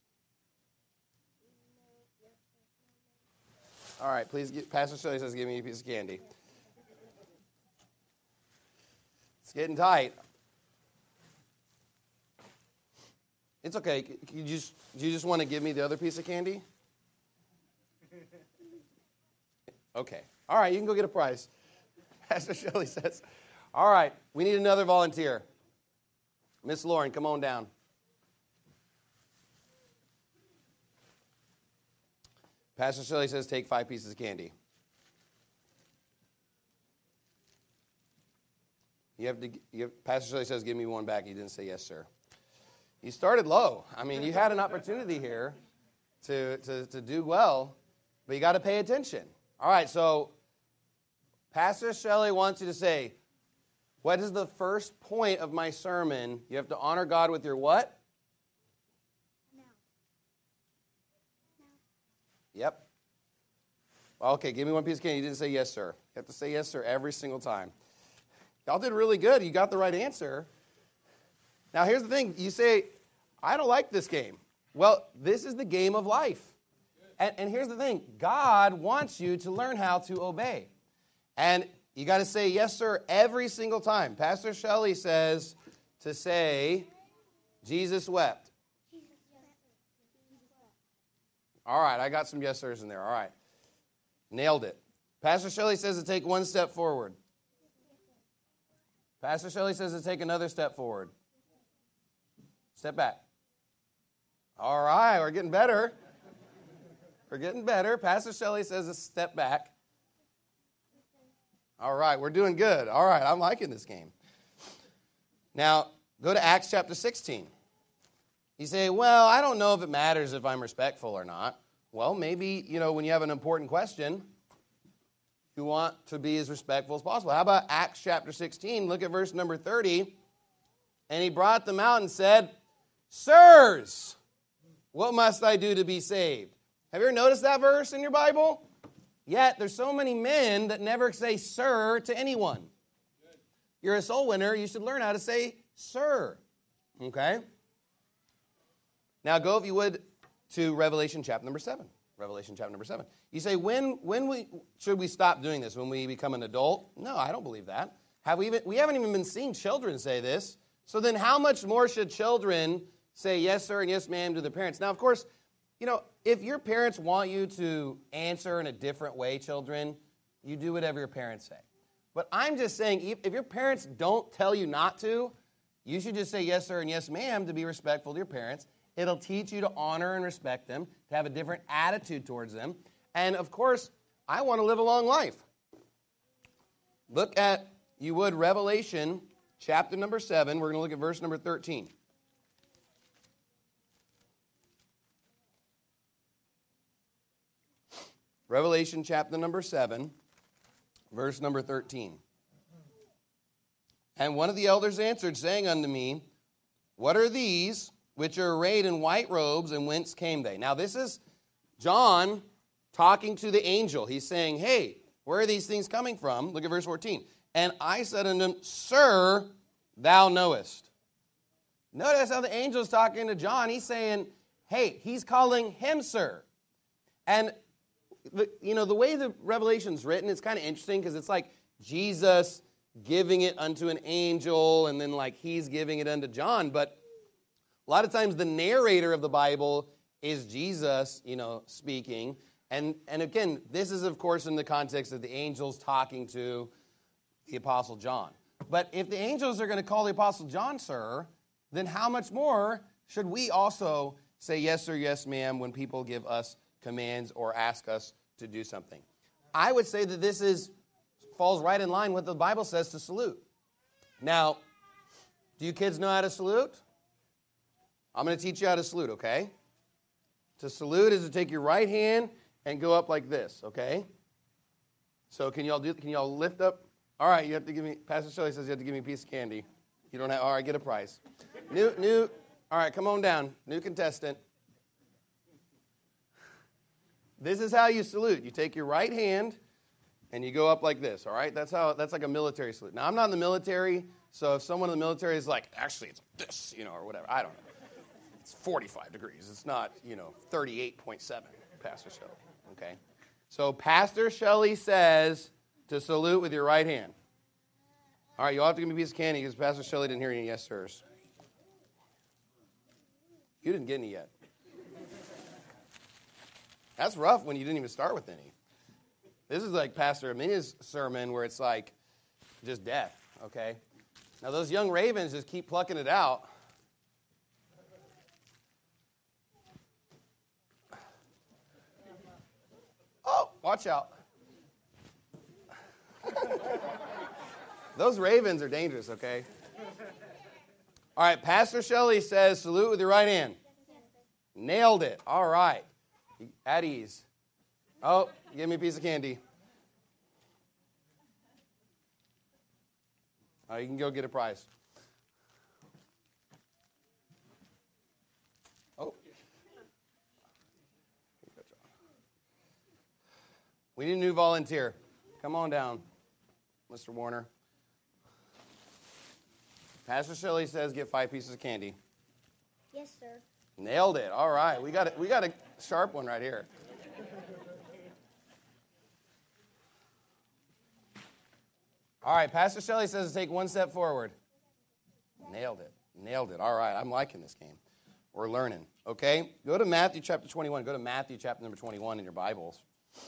All right, please. Pastor Shelley says, give me a piece of candy. It's getting tight. It's okay. Do you just want to give me the other piece of candy? Okay. All right, you can go get a prize. Pastor Shelley says, all right, we need another volunteer. Miss Lauren, come on down. Pastor Shelley says, take 5 pieces of candy. Pastor Shelley says, give me one back. He didn't say yes, sir. You started low. I mean, you had an opportunity here to do well, but you got to pay attention. All right, so Pastor Shelley wants you to say, what is the first point of my sermon? You have to honor God with your what? No. Yep. Okay, give me one piece of candy. You didn't say yes, sir. You have to say yes, sir, every single time. Y'all did really good. You got the right answer. Now, here's the thing. You say, I don't like this game. Well, this is the game of life. And here's the thing. God wants you to learn how to obey. And you got to say yes, sir, every single time. Pastor Shelley says to say, Jesus wept. All right, I got some yes, sirs in there. All right. Nailed it. Pastor Shelley says to take one step forward. Pastor Shelley says to take another step forward. Step back. All right, we're getting better. We're getting better. Pastor Shelley says to step back. All right, we're doing good. All right, I'm liking this game. Now, go to Acts chapter 16. You say, well, I don't know if it matters if I'm respectful or not. Well, maybe, when you have an important question, you want to be as respectful as possible. How about Acts chapter 16? Look at verse number 30. And he brought them out and said, Sirs, what must I do to be saved? Have you ever noticed that verse in your Bible? Yet, there's so many men that never say sir to anyone. You're a soul winner. You should learn how to say sir. Okay? Now, go, if you would, to Revelation chapter number 7. Revelation chapter number 7. You say, when should we stop doing this? When we become an adult? No, I don't believe that. We haven't even been seeing children say this. So then how much more should children say yes, sir, and yes, ma'am to their parents? Now, of course, if your parents want you to answer in a different way, children, you do whatever your parents say. But I'm just saying, if your parents don't tell you not to, you should just say yes, sir, and yes, ma'am, to be respectful to your parents. It'll teach you to honor and respect them, to have a different attitude towards them. And, of course, I want to live a long life. Look at, you would, Revelation chapter number 7. We're going to look at verse number 13. Revelation chapter number 7, verse number 13. And one of the elders answered, saying unto me, what are these which are arrayed in white robes, and whence came they? Now this is John talking to the angel. He's saying, hey, where are these things coming from? Look at verse 14. And I said unto him, Sir, thou knowest. Notice how the angel is talking to John. He's saying, hey, he's calling him sir. And the way the Revelation's written, it's kind of interesting because it's like Jesus giving it unto an angel and then like he's giving it unto John. But a lot of times the narrator of the Bible is Jesus, speaking. And again, this is, of course, in the context of the angels talking to the Apostle John. But if the angels are going to call the Apostle John sir, then how much more should we also say yes, sir, yes, ma'am, when people give us commands or ask us to do something? I would say that this falls right in line with what the Bible says to salute. Now, do you kids know how to salute? I'm going to teach you how to salute, okay? To salute is to take your right hand and go up like this, okay? So can y'all lift up? All right, you have to give me, Pastor Shelley says you have to give me a piece of candy. You don't have, all right, get a prize. New, all right, come on down. New contestant. This is how you salute. You take your right hand and you go up like this, all right? That's like a military salute. Now, I'm not in the military, so if someone in the military is like, actually, it's like this, or whatever, I don't know. It's 45 degrees. It's not, 38.7, Pastor Shelley, okay? So Pastor Shelley says to salute with your right hand. All right, you'll have to give me a piece of candy because Pastor Shelley didn't hear any yes, sirs. You didn't get any yet. That's rough when you didn't even start with any. This is like Pastor Aminia's sermon where it's like just death, okay? Now those young ravens just keep plucking it out. Oh, watch out. Those ravens are dangerous, okay? All right, Pastor Shelley says, salute with your right hand. Nailed it. All right. At ease. Oh, give me a piece of candy. All right, you can go get a prize. Oh. We need a new volunteer. Come on down, Mr. Warner. Pastor Shelley says get 5 pieces of candy. Yes, sir. Nailed it. All right. We got a sharp one right here. All right. Pastor Shelley says to take 1 step forward. Nailed it. All right. I'm liking this game. We're learning. Okay? Go to Matthew chapter 21. Go to Matthew chapter number 21 in your Bibles.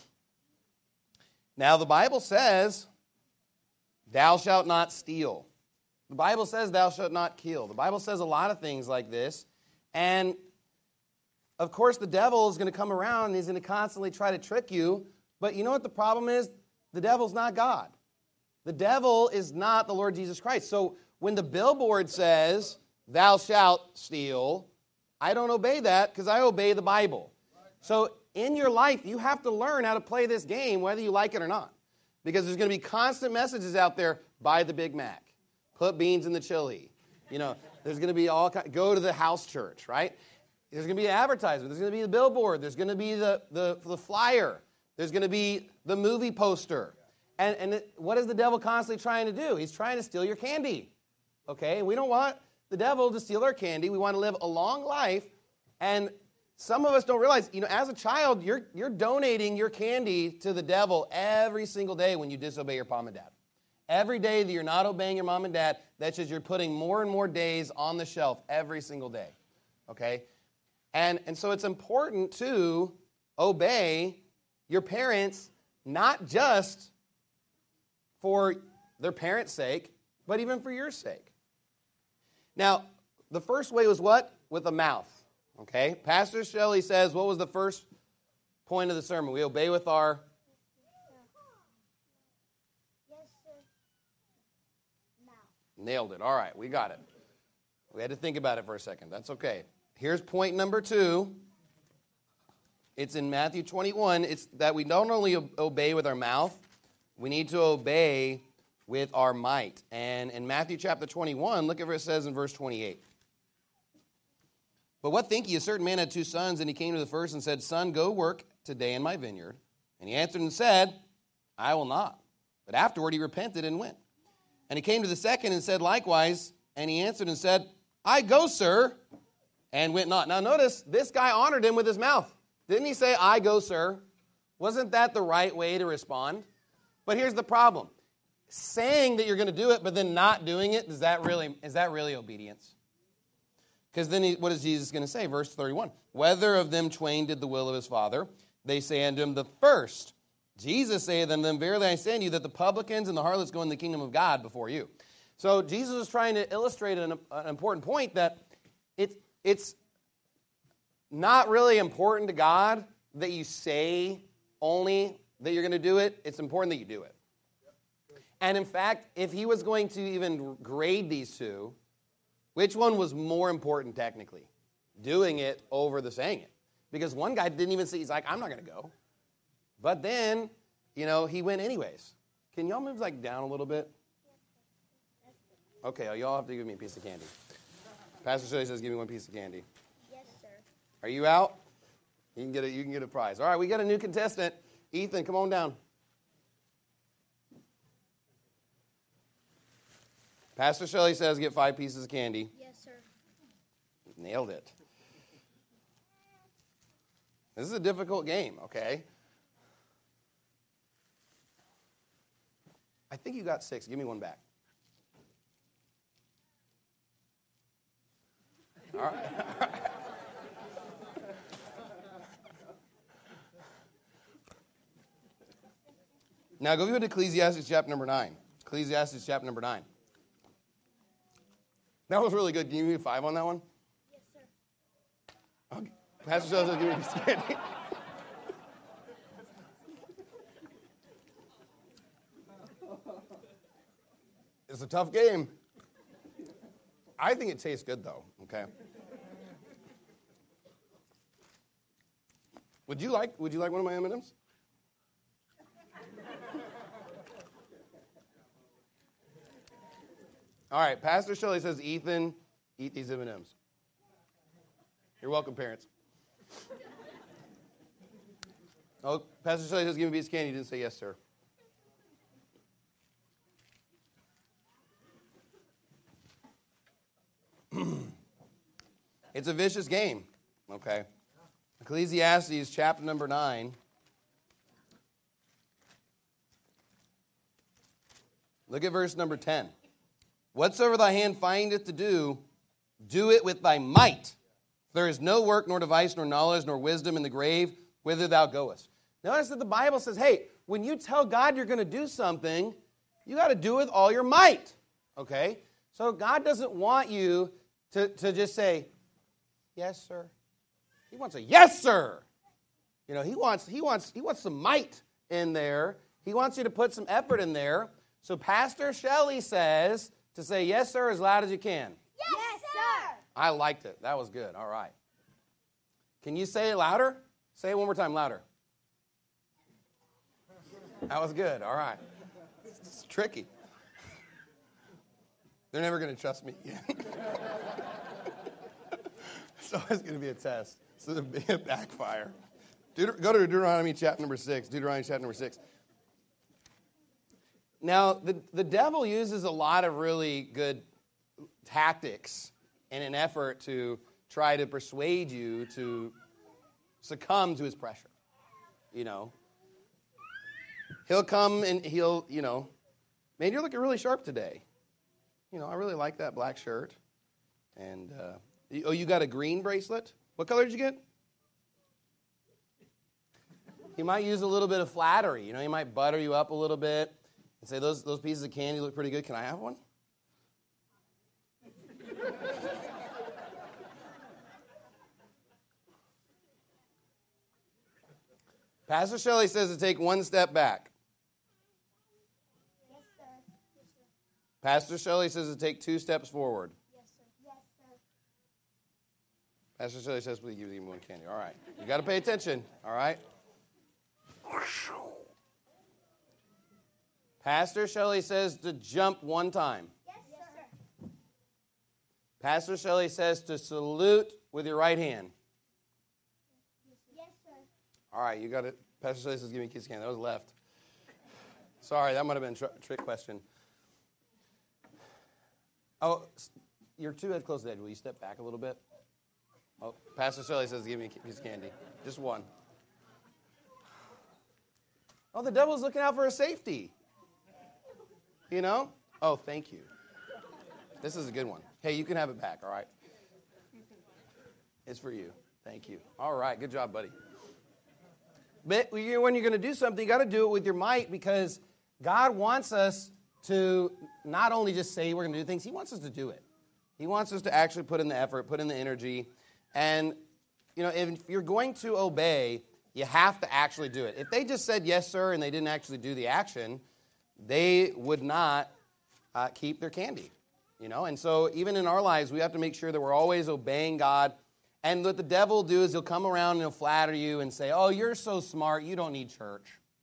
Now, the Bible says, thou shalt not steal. The Bible says thou shalt not kill. The Bible says a lot of things like this. And, of course, the devil is going to come around and he's going to constantly try to trick you. But you know what the problem is? The devil's not God. The devil is not the Lord Jesus Christ. So when the billboard says, thou shalt steal, I don't obey that because I obey the Bible. So in your life, you have to learn how to play this game, whether you like it or not. Because there's going to be constant messages out there, buy the Big Mac. Put beans in the chili. There's going to be go to the house church, right? There's going to be advertisement. There's going to be the billboard. There's going to be the flyer. There's going to be the movie poster. And what is the devil constantly trying to do? He's trying to steal your candy. Okay? We don't want the devil to steal our candy. We want to live a long life. And some of us don't realize, as a child, you're donating your candy to the devil every single day when you disobey your mom and dad. Every day that you're not obeying your mom and dad, that's just you're putting more and more days on the shelf every single day, okay? And so it's important to obey your parents, not just for their parents' sake, but even for your sake. Now, the first way was what? With the mouth. Okay? Pastor Shelley says, what was the first point of the sermon? We obey with our... Yes, sir. Mouth. Nailed it. All right, we got it. We had to think about it for a second. That's okay. Here's point number 2. It's in Matthew 21. It's that we don't only obey with our mouth, we need to obey with our might. And in Matthew chapter 21, look at what it says in verse 28. But what think ye? A certain man had 2 sons, and he came to the first and said, Son, go work today in my vineyard. And he answered and said, I will not. But afterward he repented and went. And he came to the second and said likewise, and he answered and said, I go, sir, and went not. Now notice, this guy honored him with his mouth. Didn't he say, I go, sir? Wasn't that the right way to respond? But here's the problem. Saying that you're going to do it, but then not doing it, is that really obedience? Because then what is Jesus going to say? Verse 31. Whether of them twain did the will of his father? They say unto him, the first. Jesus saith unto them, Verily I say unto you, that the publicans and the harlots go in the kingdom of God before you. So Jesus is trying to illustrate an important point that it's not really important to God that you say only that you're going to do it. It's important that you do it. And in fact, if he was going to even grade these two, which one was more important technically? Doing it over the saying it. Because one guy didn't even say, he's like, I'm not going to go. But then, he went anyways. Can y'all move down a little bit? Okay, y'all have to give me a piece of candy. Pastor Shirley says, give me one piece of candy. Yes, sir. Are you out? You can get a prize. All right, we got a new contestant. Ethan, come on down. Pastor Shelley says get 5 pieces of candy. Yes, sir. Nailed it. This is a difficult game, okay? I think you got 6. Give me one back. All right. Now go to Ecclesiastes chapter number 9. Ecclesiastes chapter number 9. That was really good. Can you give me 5 on that one? Yes, sir. Okay. Pastor Shelley says give me a piece of candy. It's a tough game. I think it tastes good, though, okay? Would you like one of my M&Ms? All right, Pastor Shelley says, Ethan, eat these M&Ms. You're welcome, parents. Oh, Pastor Shelley says, give me a piece of candy. You didn't say yes, sir. It's a vicious game, okay? Ecclesiastes chapter number 9. Look at verse number 10. Whatsoever thy hand findeth to do, do it with thy might. There is no work, nor device, nor knowledge, nor wisdom in the grave, whither thou goest. Notice that the Bible says, hey, when you tell God you're going to do something, you got to do it with all your might, okay? So God doesn't want you to just say, yes, sir. He wants a yes, sir. He wants some might in there. He wants you to put some effort in there. So Pastor Shelley says to say yes, sir, as loud as you can. Yes, sir. I liked it. That was good. All right. Can you say it louder? Say it one more time, louder. That was good. All right. It's tricky. They're never going to trust me again. It's always going to be a test. It's going to be a backfire. Go to Deuteronomy chapter number 6. Deuteronomy chapter number 6. Now, the devil uses a lot of really good tactics in an effort to try to persuade you to succumb to his pressure. He'll come and he'll, man, you're looking really sharp today. I really like that black shirt. And, you got a green bracelet? What color did you get? He might use a little bit of flattery. You know, he might butter you up a little bit and say, those pieces of candy look pretty good. Can I have one? Pastor Shelley says to take one step back. Yes, sir. Yes, sir. Pastor Shelley says to take 2 steps forward. Yes, sir. Yes, sir. Pastor Shelley says, please give me one candy. All right. You got to pay attention. All right. Pastor Shelley says to jump one time. Yes, sir. Pastor Shelley says to salute with your right hand. Yes, sir. All right, you got it. Pastor Shelley says, give me a kiss of candy. That was left. Sorry, that might have been a trick question. Oh, you're too head close to the edge. Will you step back a little bit? Oh, Pastor Shelley says, give me a piece of candy. Just one. Oh, the devil's looking out for a safety. You know? Oh, thank you. This is a good one. Hey, you can have it back, all right? It's for you. Thank you. All right, good job, buddy. But when you're going to do something, you got to do it with your might, because God wants us to not only just say we're going to do things, he wants us to do it. He wants us to actually put in the effort, put in the energy. And, you know, if you're going to obey, you have to actually do it. If they just said yes, sir, and they didn't actually do the action, they would not keep their candy. You know, and so even in our lives, we have to make sure that we're always obeying God. And what the devil will do is he'll come around and he'll flatter you and say, oh, you're so smart, you don't need church.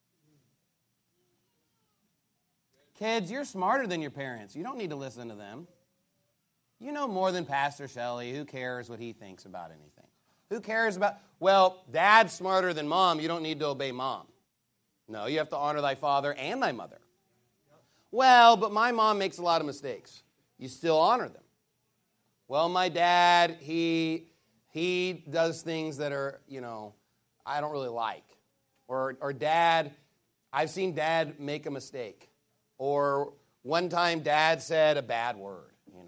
Kids, you're smarter than your parents. You don't need to listen to them. You know more than Pastor Shelley. Who cares what he thinks about anything? Who cares about, well, dad's smarter than mom. You don't need to obey mom. No, you have to honor thy father and thy mother. Well, but my mom makes a lot of mistakes. You still honor them. Well, my dad, he does things that are, you know, I don't really like. Or dad, I've seen dad make a mistake. Or one time dad said a bad word, you know.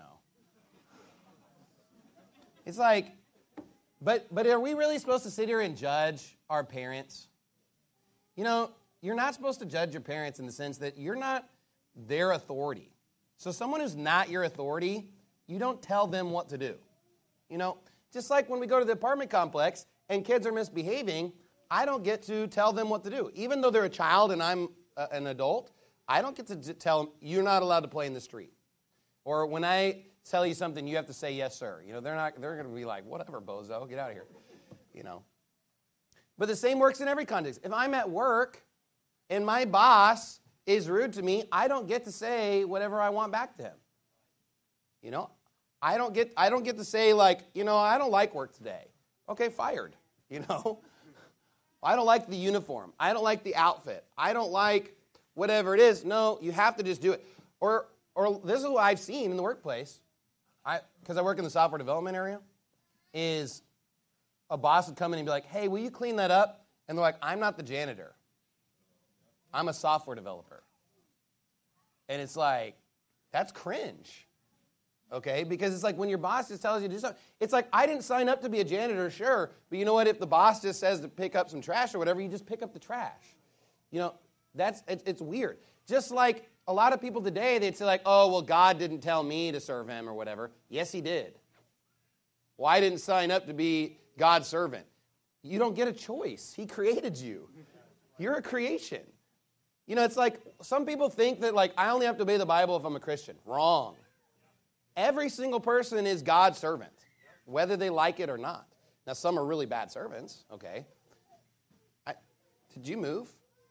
It's like, but are we really supposed to sit here and judge our parents? You know, you're not supposed to judge your parents in the sense that you're not their authority. So someone who's not your authority, you don't tell them what to do. You know, just like when we go to the apartment complex and kids are misbehaving, I don't get to tell them what to do. Even though they're a child and I'm an adult, I don't get to tell them, you're not allowed to play in the street. Or when I tell you something, you have to say, yes, sir. You know, they're going to be like, whatever, bozo, get out of here. You know. But the same works in every context. If I'm at work and my boss is rude to me, I don't get to say whatever I want back to him. You know, I don't get to say, like, you know, I don't like work today. Okay, fired. You know, I don't like the uniform. I don't like the outfit. I don't like whatever it is. No, you have to just do it. Or this is what I've seen in the workplace, because I work in the software development area, is a boss would come in and be like, hey, will you clean that up? And they're like, I'm not the janitor. I'm a software developer. And it's like, that's cringe. Okay? Because it's like when your boss just tells you to do something, it's like, I didn't sign up to be a janitor, sure, but you know what? If the boss just says to pick up some trash or whatever, you just pick up the trash. You know, it's weird. Just like a lot of people today, they'd say like, oh, well, God didn't tell me to serve him or whatever. Yes, he did. Well, I didn't sign up to be God's servant. You don't get a choice. He created you. You're a creation. You know, it's like some people think that, like, I only have to obey the Bible if I'm a Christian. Wrong. Every single person is God's servant, whether they like it or not. Now, some are really bad servants, okay. Did you move?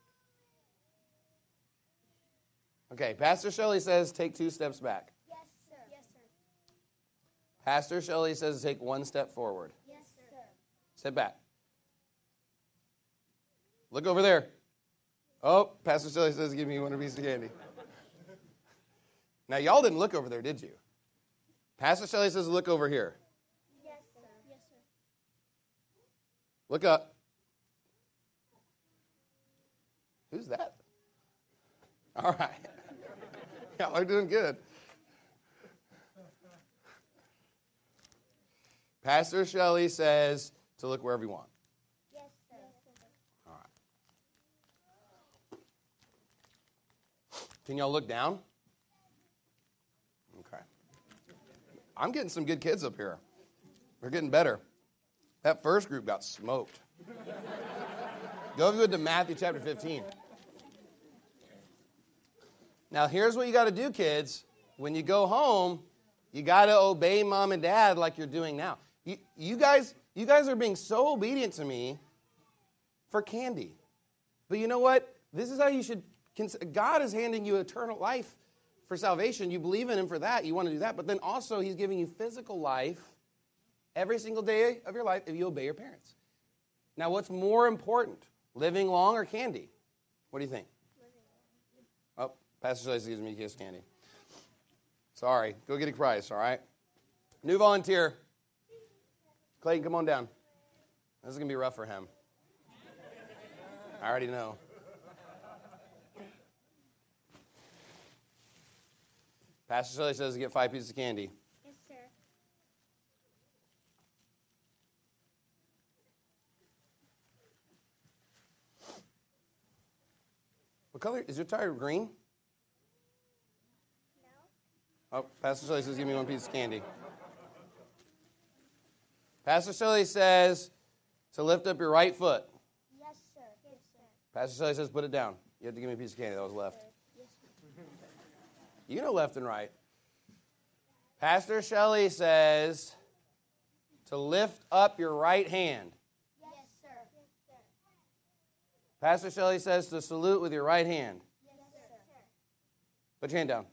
Okay, Pastor Shelley says take 2 steps back. Yes, sir. Yes, sir. Pastor Shelley says take 1 step forward. Yes, sir. Sit back. Look over there. Oh, Pastor Shelley says give me one piece of candy. Now, y'all didn't look over there, did you? Pastor Shelley says look over here. Yes, sir. Yes, sir. Look up. Who's that? All right. Y'all are doing good. Pastor Shelley says to look wherever you want? Yes, sir. All right. Can y'all look down? Okay. I'm getting some good kids up here. They're getting better. That first group got smoked. Go with to Matthew chapter 15. Now, here's what you got to do, kids. When you go home, you got to obey mom and dad like you're doing now. You guys are being so obedient to me for candy. But you know what? This is how you should consider. God is handing you eternal life for salvation. You believe in him for that. You want to do that. But then also he's giving you physical life every single day of your life if you obey your parents. Now, what's more important, living long or candy? What do you think? Oh, Pastor Shelley gives me a kiss candy. Sorry. Go get a Christ, all right? New volunteer. Clayton, come on down. This is going to be rough for him. I already know. Pastor Shelley says to get 5 pieces of candy. Yes, sir. What color? Is your tire green? No. Oh, Pastor Shelley says give me 1 piece of candy. Pastor Shelley says to lift up your right foot. Yes, sir. Yes, sir. Pastor Shelley says put it down. You have to give me a piece of candy. That was left. Yes, sir. You know left and right. Pastor Shelley says to lift up your right hand. Yes, sir. Yes, sir. Pastor Shelley says to salute with your right hand. Yes, sir. Put your hand down.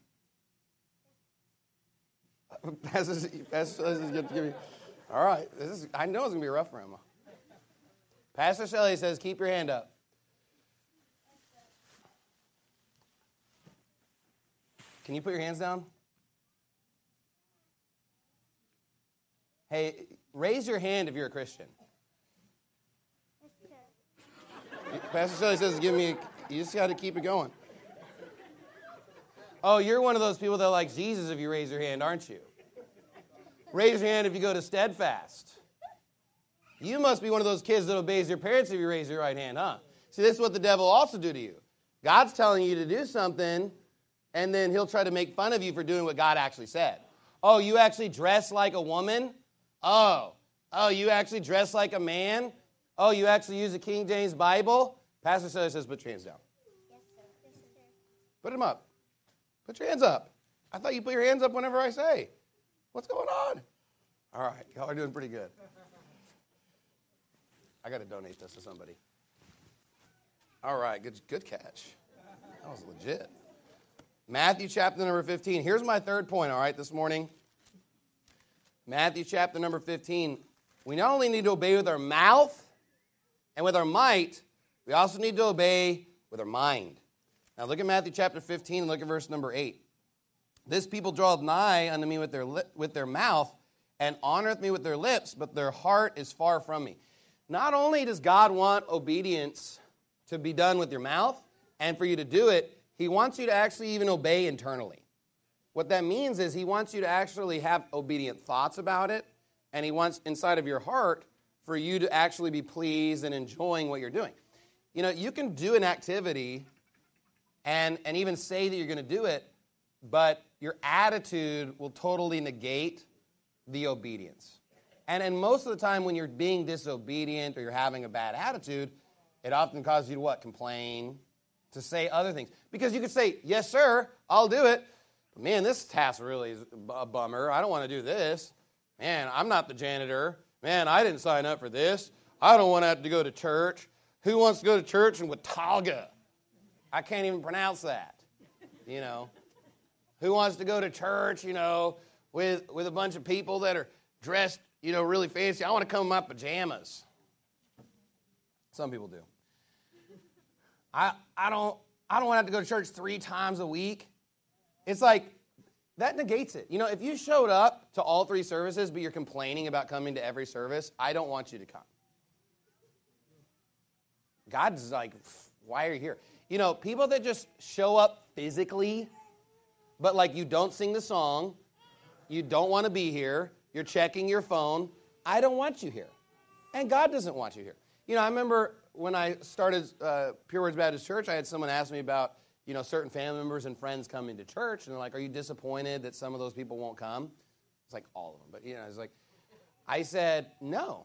Pastor Shelley says give me. All right. I know it's going to be rough for him. Pastor Shelley says keep your hand up. Can you put your hands down? Hey, raise your hand if you're a Christian. Yes, sir. Pastor Shelley says, you just got to keep it going. Oh, you're one of those people that like Jesus if you raise your hand, aren't you? Raise your hand if you go to Steadfast. You must be one of those kids that obeys your parents if you raise your right hand, huh? See, this is what the devil will also do to you. God's telling you to do something, and then he'll try to make fun of you for doing what God actually said. Oh, you actually dress like a woman? Oh, you actually dress like a man? Oh, you actually use a King James Bible? Pastor Shelley says, put your hands down. Yes, sir. Yes, sir. Put them up. Put your hands up. I thought you put your hands up whenever I say. What's going on? All right, y'all are doing pretty good. I got to donate this to somebody. All right, good catch. That was legit. Matthew chapter number 15. Here's my third point, all right, this morning. Matthew chapter number 15. We not only need to obey with our mouth and with our might, we also need to obey with our mind. Now look at Matthew chapter 15 and look at verse number 8. This people draweth nigh unto me with their mouth and honoreth me with their lips, but their heart is far from me. Not only does God want obedience to be done with your mouth and for you to do it, he wants you to actually even obey internally. What that means is he wants you to actually have obedient thoughts about it, and he wants inside of your heart for you to actually be pleased and enjoying what you're doing. You know, you can do an activity and even say that you're going to do it, but your attitude will totally negate the obedience. And most of the time when you're being disobedient or you're having a bad attitude, it often causes you to what? Complain, to say other things. Because you could say, yes, sir, I'll do it. But man, this task really is a bummer. I don't want to do this. Man, I'm not the janitor. Man, I didn't sign up for this. I don't want to have to go to church. Who wants to go to church in Watauga? I can't even pronounce that, you know. Who wants to go to church, you know, with a bunch of people that are dressed, you know, really fancy? I want to come in my pajamas. Some people do. I don't want to have to go to church 3 times a week. It's like, that negates it. You know, if you showed up to all 3 services, but you're complaining about coming to every service, I don't want you to come. God's like, why are you here? You know, people that just show up physically, but like you don't sing the song, you don't want to be here, you're checking your phone, I don't want you here. And God doesn't want you here. You know, I remember when I started Pure Words Baptist Church, I had someone ask me about, you know, certain family members and friends coming to church. And they're like, are you disappointed that some of those people won't come? It's like all of them. But, you know, it's like, I said, no.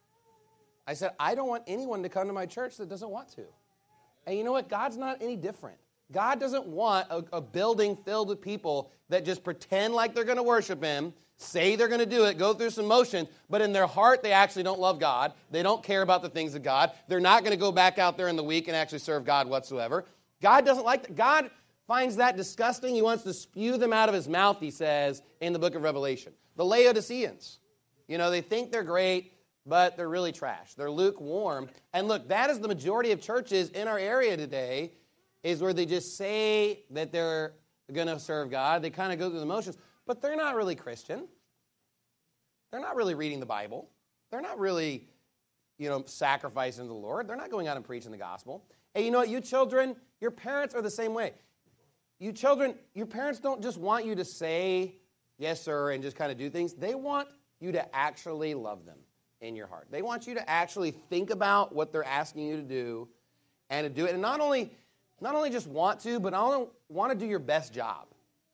I said, I don't want anyone to come to my church that doesn't want to. And you know what? God's not any different. God doesn't want a building filled with people that just pretend like they're going to worship him, say they're going to do it, go through some motion, but in their heart they actually don't love God. They don't care about the things of God. They're not going to go back out there in the week and actually serve God whatsoever. God doesn't like that. God finds that disgusting. He wants to spew them out of his mouth, he says, in the book of Revelation. The Laodiceans, you know, they think they're great, but they're really trash. They're lukewarm. And look, that is the majority of churches in our area today, is where they just say that they're going to serve God. They kind of go through the motions, but they're not really Christian. They're not really reading the Bible. They're not really, you know, sacrificing to the Lord. They're not going out and preaching the gospel. And you know what, you children, your parents are the same way. You children, your parents don't just want you to say, yes, sir, and just kind of do things. They want you to actually love them in your heart. They want you to actually think about what they're asking you to do and to do it. And not only just want to, but want to do your best job.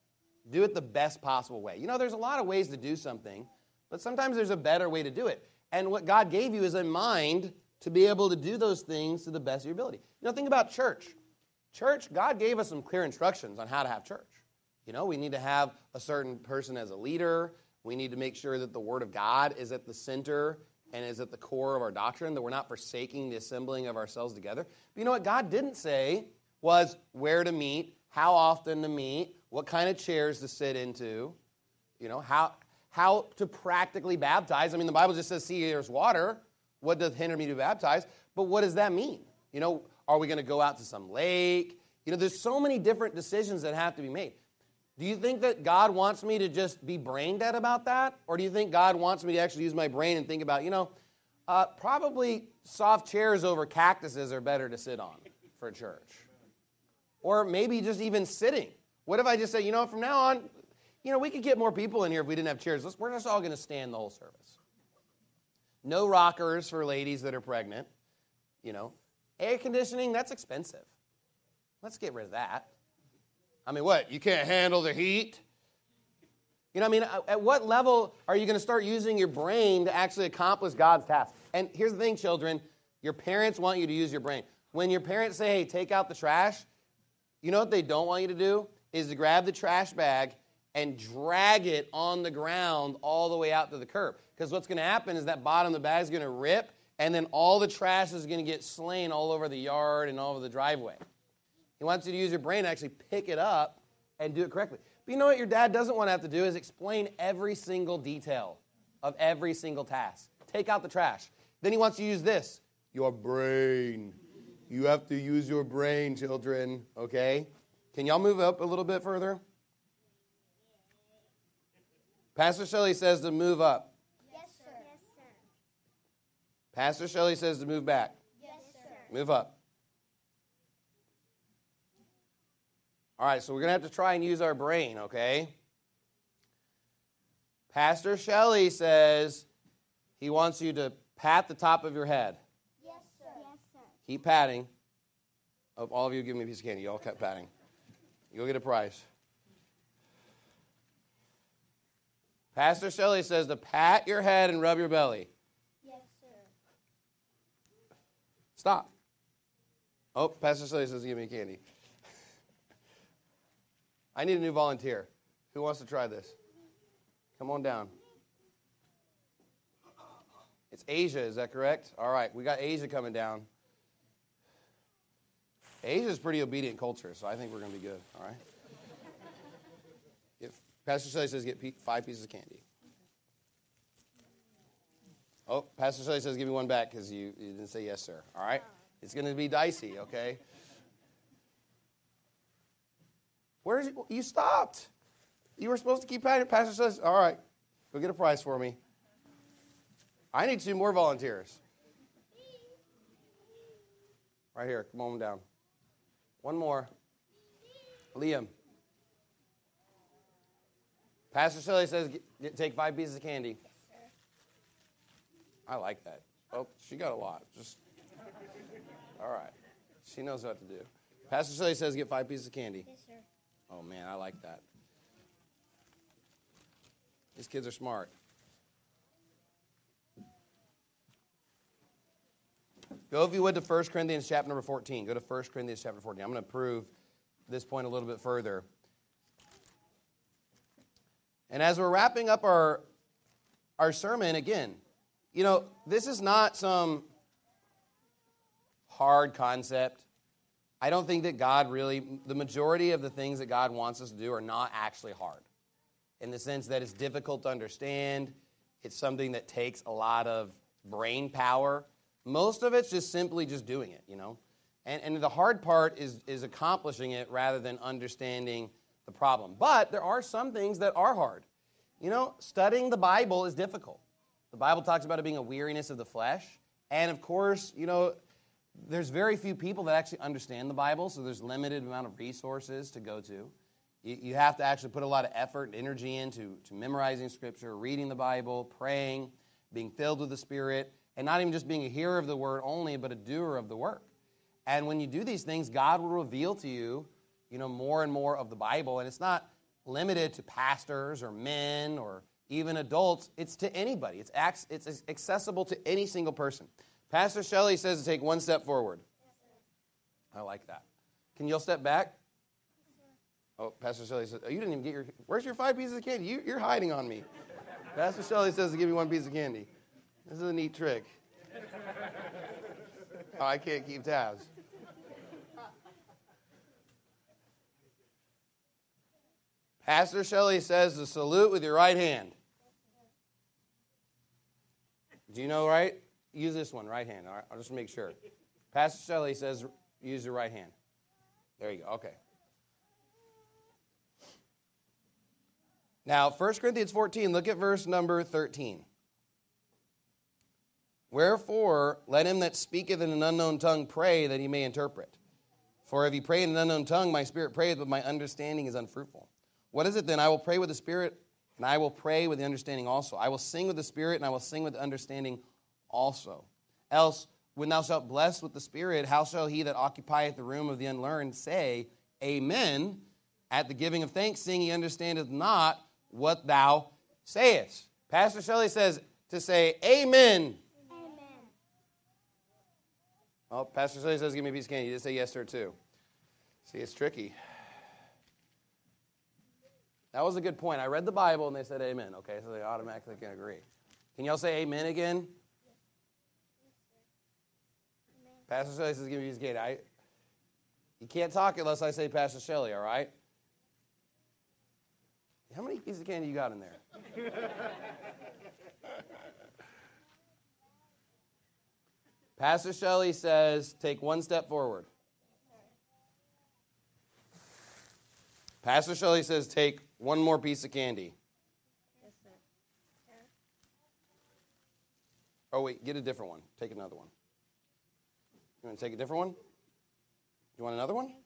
Do it the best possible way. You know, there's a lot of ways to do something, but sometimes there's a better way to do it. And what God gave you is a mind to be able to do those things to the best of your ability. You know, think about church. Church, God gave us some clear instructions on how to have church. You know, we need to have a certain person as a leader. We need to make sure that the Word of God is at the center and is at the core of our doctrine, that we're not forsaking the assembling of ourselves together. But you know what God didn't say was where to meet, how often to meet, what kind of chairs to sit into, you know, how to practically baptize. I mean, the Bible just says, see, here's water. What does hinder me to baptize? But what does that mean? You know, are we going to go out to some lake? You know, there's so many different decisions that have to be made. Do you think that God wants me to just be brain dead about that? Or do you think God wants me to actually use my brain and think about, you know, probably soft chairs over cactuses are better to sit on for church? Or maybe just even sitting. What if I just say, you know, from now on, you know, we could get more people in here if we didn't have chairs. We're just all going to stand the whole service. No rockers for ladies that are pregnant. You know, air conditioning, that's expensive. Let's get rid of that. I mean, what? You can't handle the heat? You know, I mean, at what level are you going to start using your brain to actually accomplish God's task? And here's the thing, children. Your parents want you to use your brain. When your parents say, hey, take out the trash, you know what they don't want you to do? Is to grab the trash bag and drag it on the ground all the way out to the curb. Because what's going to happen is that bottom of the bag is going to rip, and then all the trash is going to get slain all over the yard and all over the driveway. He wants you to use your brain to actually pick it up and do it correctly. But you know what your dad doesn't want to have to do is explain every single detail of every single task. Take out the trash. Then he wants you to use this, your brain. You have to use your brain, children, okay? Can y'all move up a little bit further? Pastor Shelley says to move up. Yes, sir. Yes, sir. Pastor Shelley says to move back. Yes, sir. Move up. All right, so we're going to have to try and use our brain, okay? Pastor Shelley says he wants you to pat the top of your head. Yes, sir. Yes, sir. Keep patting. Oh, all of you give me a piece of candy. You all kept patting. You'll get a prize. Pastor Shelley says to pat your head and rub your belly. Yes, sir. Stop. Oh, Pastor Shelley says give me candy. I need a new volunteer. Who wants to try this? Come on down. It's Asia, is that correct? All right, we got Asia coming down. Asia's pretty obedient culture, so I think we're going to be good, all right? If Pastor Shelley says get 5 pieces of candy. Oh, Pastor Shelley says give me one back because you didn't say yes, sir, all right? It's going to be dicey, okay? You stopped. You were supposed to keep patting. Pastor says, all right, go get a prize for me. I need 2 more volunteers. Right here. Come on down. 1 more. Liam. Pastor Shelley says take 5 pieces of candy. I like that. Oh, she got a lot. Just all right. She knows what to do. Pastor Shelley says get 5 pieces of candy. Yes, sir. Oh, man, I like that. These kids are smart. Go, if you would, to 1 Corinthians chapter number 14. Go to 1 Corinthians chapter 14. I'm going to prove this point a little bit further. And as we're wrapping up our sermon, again, you know, this is not some hard concept. I don't think that God really, the majority of the things that God wants us to do are not actually hard, in the sense that it's difficult to understand. It's something that takes a lot of brain power. Most of it's just simply just doing it, you know. And the hard part is accomplishing it rather than understanding the problem. But there are some things that are hard. You know, studying the Bible is difficult. The Bible talks about it being a weariness of the flesh. And of course, you know, there's very few people that actually understand the Bible, so there's limited amount of resources to go to. You have to actually put a lot of effort and energy into memorizing Scripture, reading the Bible, praying, being filled with the Spirit, and not even just being a hearer of the Word only, but a doer of the work. And when you do these things, God will reveal to you, you know, more and more of the Bible. And it's not limited to pastors or men or even adults. It's to anybody. It's accessible to any single person. Pastor Shelley says to take 1 step forward. I like that. Can you all step back? Oh, Pastor Shelley says, oh, you didn't even get your, where's your 5 pieces of candy? You're hiding on me. Pastor Shelley says to give me 1 piece of candy. This is a neat trick. Oh, I can't keep tabs. Pastor Shelley says to salute with your right hand. Do you know right? Use this one, right hand. All right, I'll just make sure. Pastor Shelley says use your right hand. There you go. Okay. Now, 1 Corinthians 14, look at verse number 13. Wherefore, let him that speaketh in an unknown tongue pray that he may interpret. For if he pray in an unknown tongue, my spirit prayeth, but my understanding is unfruitful. What is it then? I will pray with the spirit, and I will pray with the understanding also. I will sing with the spirit, and I will sing with the understanding also. Else, when thou shalt bless with the spirit, how shall he that occupieth the room of the unlearned say, Amen, at the giving of thanks, seeing he understandeth not what thou sayest? Pastor Shelley says to say, Amen. Oh, Pastor Shelley says, give me a piece of candy. You just say yes, sir, too. See, it's tricky. That was a good point. I read the Bible, and they said amen. Okay, so they automatically can agree. Can y'all say amen again? Pastor Shelley says, give me a piece of candy. You can't talk unless I say Pastor Shelley, all right? How many pieces of candy you got in there? Pastor Shelley says, take 1 step forward. Pastor Shelley says, take 1 more piece of candy. Yes, sir. Oh, wait, get a different one. Take another one. You want to take a different one? You want another one?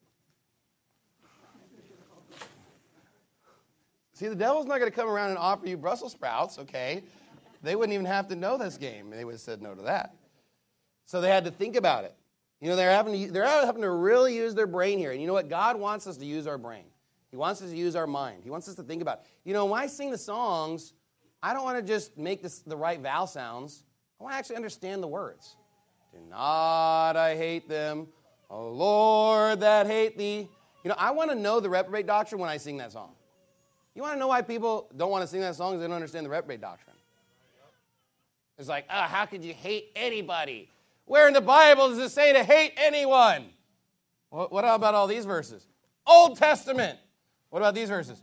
See, the devil's not going to come around and offer you Brussels sprouts, okay? They wouldn't even have to know this game. They would have said no to that. So they had to think about it. You know, they're having to really use their brain here. And you know what? God wants us to use our brain. He wants us to use our mind. He wants us to think about it. You know, when I sing the songs, I don't want to just make the right vowel sounds. I want to actually understand the words. Do not I hate them, O Lord, that hate thee. You know, I want to know the reprobate doctrine when I sing that song. You want to know why people don't want to sing that song? Because they don't understand the reprobate doctrine. It's like, how could you hate anybody? Where in the Bible does it say to hate anyone? What about all these verses? Old Testament. What about these verses?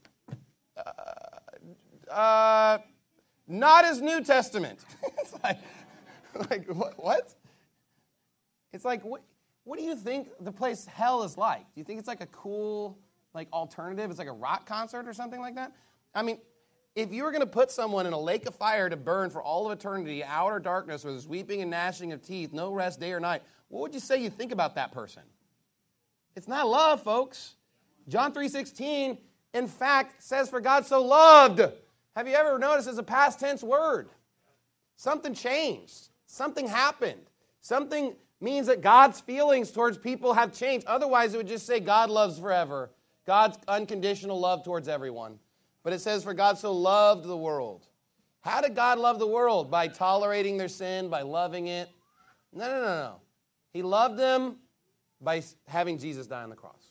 Not as New Testament. It's like what? It's like, what do you think the place hell is like? Do you think it's like a cool, like, alternative? It's like a rock concert or something like that? I mean, if you were going to put someone in a lake of fire to burn for all of eternity, outer darkness, where there's weeping and gnashing of teeth, no rest day or night, what would you say you think about that person? It's not love, folks. John 3:16, in fact, says, for God so loved. Have you ever noticed it's a past tense word? something changed. Something happened. Something means that God's feelings towards people have changed. Otherwise, it would just say God loves forever. God's unconditional love towards everyone. But it says, for God so loved the world. How did God love the world? By tolerating their sin, by loving it? No. He loved them by having Jesus die on the cross.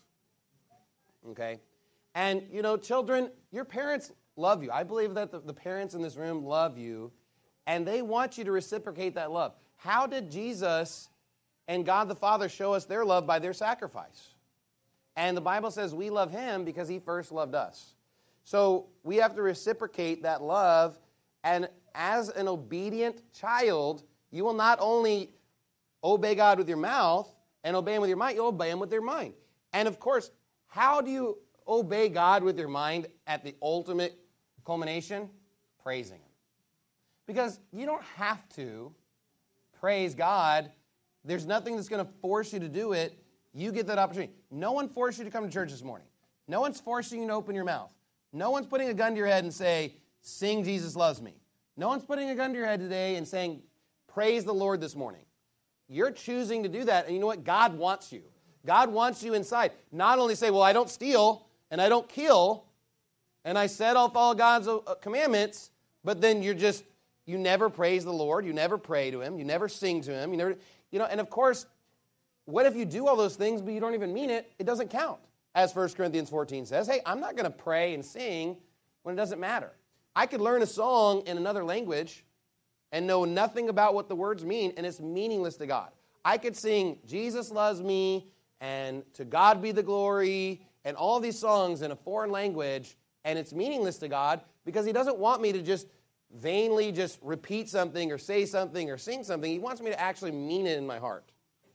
Okay? And, children, your parents love you. I believe that the parents in this room love you, and they want you to reciprocate that love. How did Jesus and God the Father show us their love? By their sacrifice. And the Bible says we love him because he first loved us. So we have to reciprocate that love, and as an obedient child, you will not only obey God with your mouth and obey him with your mind, you'll obey him with your mind. And of course, how do you obey God with your mind at the ultimate culmination? Praising him. Because you don't have to praise God. There's nothing that's going to force you to do it. You get that opportunity. No one forced you to come to church this morning. No one's forcing you to open your mouth. No one's putting a gun to your head and say, sing Jesus Loves Me. No one's putting a gun to your head today and saying, praise the Lord this morning. You're choosing to do that, and you know what? God wants you. God wants you inside. Not only say, well, I don't steal, and I don't kill, and I said I'll follow God's commandments, but then you never praise the Lord, you never pray to him, you never sing to him, and of course, what if you do all those things, but you don't even mean it? It doesn't count. As 1 Corinthians 14 says, hey, I'm not going to pray and sing when it doesn't matter. I could learn a song in another language and know nothing about what the words mean, and it's meaningless to God. I could sing Jesus Loves Me and To God Be the Glory and all these songs in a foreign language, and it's meaningless to God because he doesn't want me to just vainly just repeat something or say something or sing something. He wants me to actually mean it in my heart.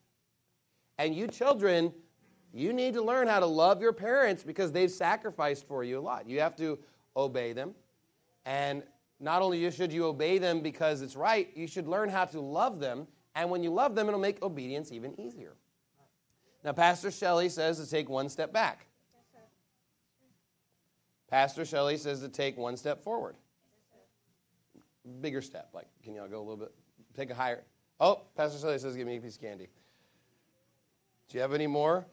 And you children, you need to learn how to love your parents because they've sacrificed for you a lot. You have to obey them. And not only should you obey them because it's right, you should learn how to love them. And when you love them, it'll make obedience even easier. Now, Pastor Shelley says to take one step back. Pastor Shelley says to take one step forward. Bigger step. Like, can y'all go a little bit? Take a higher. Oh, Pastor Shelley says give me a piece of candy. Do you have any more?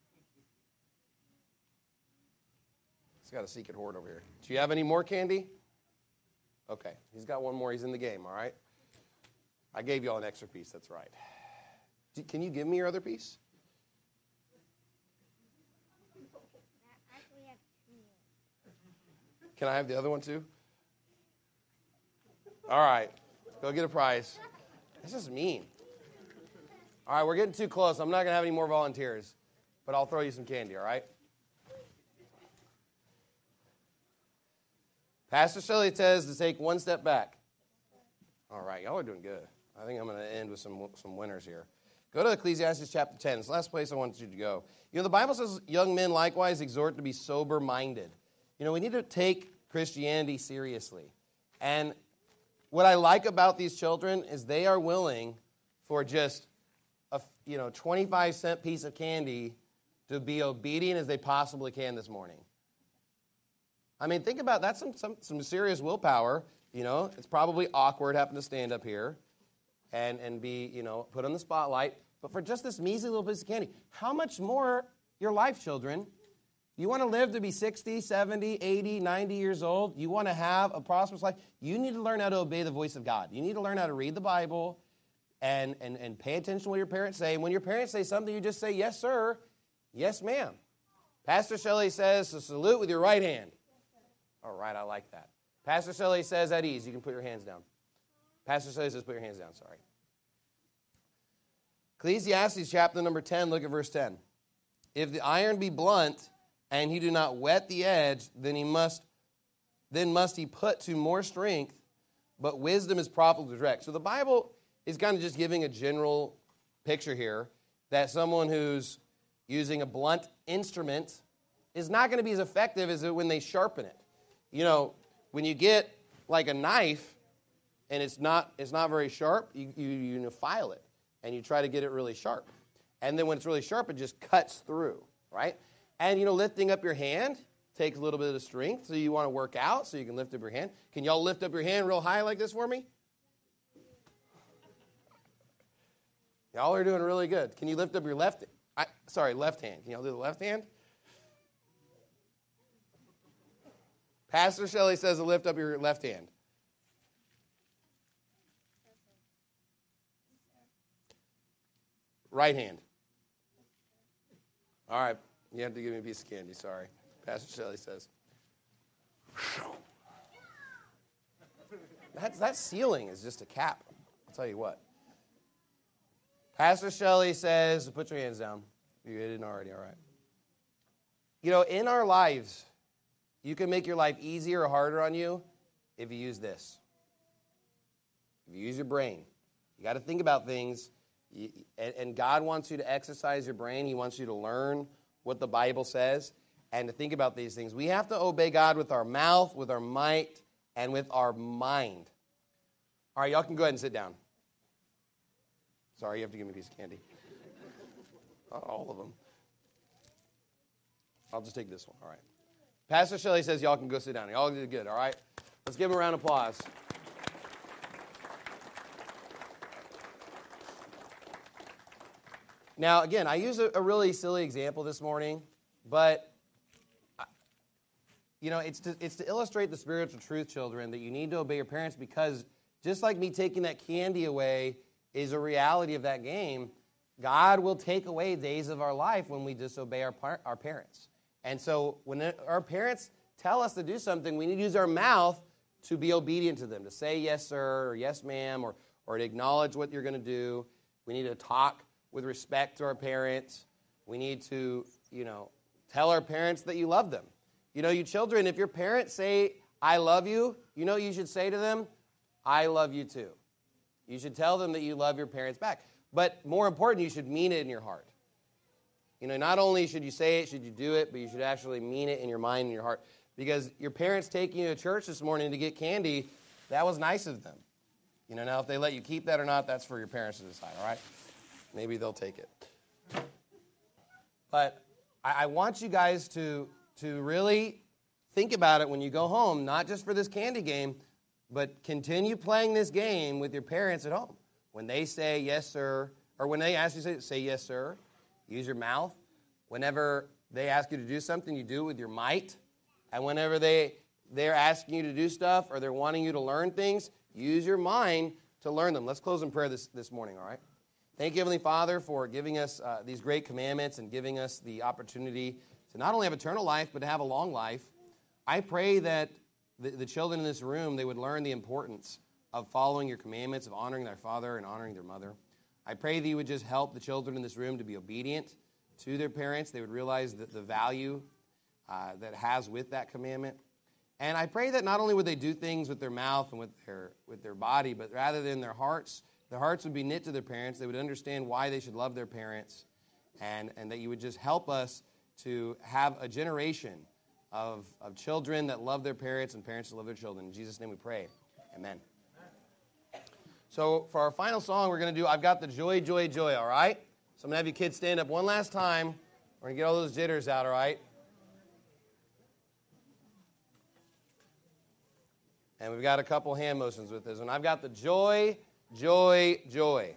He's got a secret hoard over here. Do you have any more candy? Okay. He's got one more. He's in the game, all right? I gave you all an extra piece. That's right. Can you give me your other piece? Can I have the other one too? All right. Go get a prize. This is mean. All right, we're getting too close. I'm not going to have any more volunteers, but I'll throw you some candy, all right? Pastor Shelley says to take one step back. All right, y'all are doing good. I think I'm going to end with some winners here. Go to Ecclesiastes chapter 10. It's the last place I want you to go. The Bible says young men likewise exhort to be sober-minded. We need to take Christianity seriously. And what I like about these children is they are willing for just a 25-cent piece of candy to be obedient as they possibly can this morning. I mean, think about that's some serious willpower. It's probably awkward having to stand up here and be, put on the spotlight. But for just this measly little piece of candy, how much more your life, children? You want to live to be 60, 70, 80, 90 years old? You want to have a prosperous life? You need to learn how to obey the voice of God. You need to learn how to read the Bible and pay attention to what your parents say. And when your parents say something, you just say, yes, sir, yes, ma'am. Pastor Shelley says to salute with your right hand. All right, I like that. Pastor Shelley says at ease, you can put your hands down. Pastor Shelley says put your hands down, sorry. Ecclesiastes chapter number 10, look at verse 10. If the iron be blunt and he do not whet the edge, then must he put to more strength, but wisdom is profitable to direct. So the Bible is kind of just giving a general picture here that someone who's using a blunt instrument is not going to be as effective as when they sharpen it. When you get like a knife and it's not very sharp, you file it and you try to get it really sharp. And then when it's really sharp, it just cuts through, right? And, lifting up your hand takes a little bit of strength. So you want to work out so you can lift up your hand. Can y'all lift up your hand real high like this for me? Y'all are doing really good. Can you lift up your left hand? Can y'all do the left hand? Pastor Shelley says to lift up your left hand. Right hand. All right. You have to give me a piece of candy. Sorry. Pastor Shelley says. That ceiling is just a cap. I'll tell you what. Pastor Shelley says, put your hands down. You didn't already, all right. You know, in our lives, you can make your life easier or harder on you if you use this. If you use your brain. You got to think about things. And God wants you to exercise your brain. He wants you to learn what the Bible says and to think about these things. We have to obey God with our mouth, with our might, and with our mind. All right, y'all can go ahead and sit down. Sorry, you have to give me a piece of candy. Not all of them. I'll just take this one, all right. Pastor Shelley says y'all can go sit down. Y'all did good, all right? Let's give him a round of applause. Now, again, I use a really silly example this morning, but, you know, it's to illustrate the spiritual truth, children, that you need to obey your parents because just like me taking that candy away is a reality of that game, God will take away days of our life when we disobey our parents. And so when our parents tell us to do something, we need to use our mouth to be obedient to them, to say yes, sir, or yes, ma'am, or to acknowledge what you're going to do. We need to talk with respect to our parents. We need to, tell our parents that you love them. You children, if your parents say, I love you, you should say to them, I love you too. You should tell them that you love your parents back. But more important, you should mean it in your heart. Not only should you say it, should you do it, but you should actually mean it in your mind and your heart. Because your parents taking you to church this morning to get candy, that was nice of them. Now if they let you keep that or not, that's for your parents to decide, all right? Maybe they'll take it. But I want you guys to really think about it when you go home, not just for this candy game, but continue playing this game with your parents at home. When they say yes, sir, or when they ask you to say yes, sir, use your mouth. Whenever they ask you to do something, you do it with your might. And whenever they're asking you to do stuff or they're wanting you to learn things, use your mind to learn them. Let's close in prayer this morning, all right? Thank you, Heavenly Father, for giving us these great commandments and giving us the opportunity to not only have eternal life, but to have a long life. I pray that the children in this room, they would learn the importance of following your commandments, of honoring their father and honoring their mother. I pray that you would just help the children in this room to be obedient to their parents. They would realize the value that has with that commandment. And I pray that not only would they do things with their mouth and with their body, but rather than their hearts would be knit to their parents. They would understand why they should love their parents, and that you would just help us to have a generation of children that love their parents and parents that love their children. In Jesus' name we pray. Amen. So for our final song, we're going to do I've Got the Joy, Joy, Joy, all right? So I'm going to have you kids stand up one last time. We're going to get all those jitters out, all right? And we've got a couple hand motions with this one. I've got the joy, joy, joy.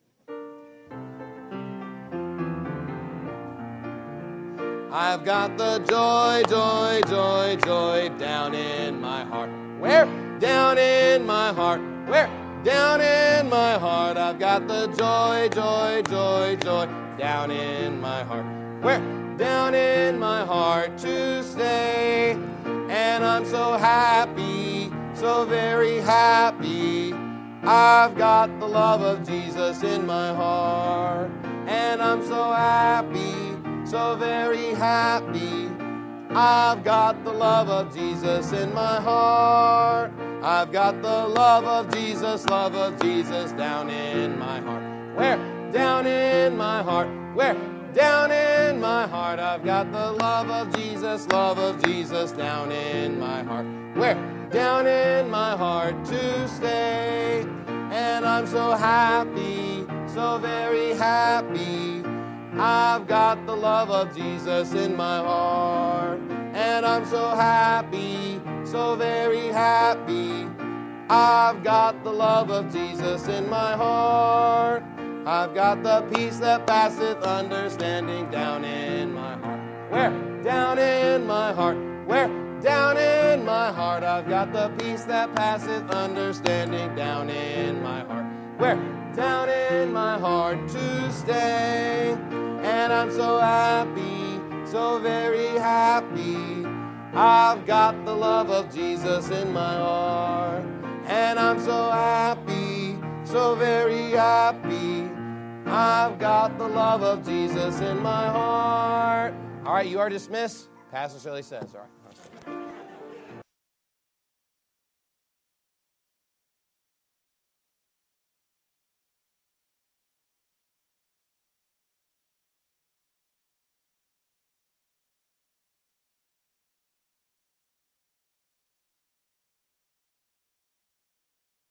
I've got the joy, joy, joy, joy down in my heart. Where? Down in my heart. Where? Down in my heart. I've got the joy, joy, joy, joy down in my heart. Where? Down in my heart to stay. And I'm so happy, so very happy. I've got the love of Jesus in my heart. And I'm so happy, so very happy. I've got the love of Jesus in my heart. I've got the love of Jesus down in my heart. Where? Down in my heart. Where? Down in my heart. I've got the love of Jesus down in my heart. Where? Down in my heart to stay. And I'm so happy, so very happy. I've got the love of Jesus in my heart. And I'm so happy, so very happy. I've got the love of Jesus in my heart. I've got the peace that passeth understanding down in my heart. Where? Down in my heart. Where? Down in my heart. I've got the peace that passeth understanding down in my heart. Where? Down in my heart to stay. And I'm so happy, so very happy. I've got the love of Jesus in my heart. And I'm so happy, so very happy. I've got the love of Jesus in my heart. All right, you are dismissed. Pastor Shirley says, all right.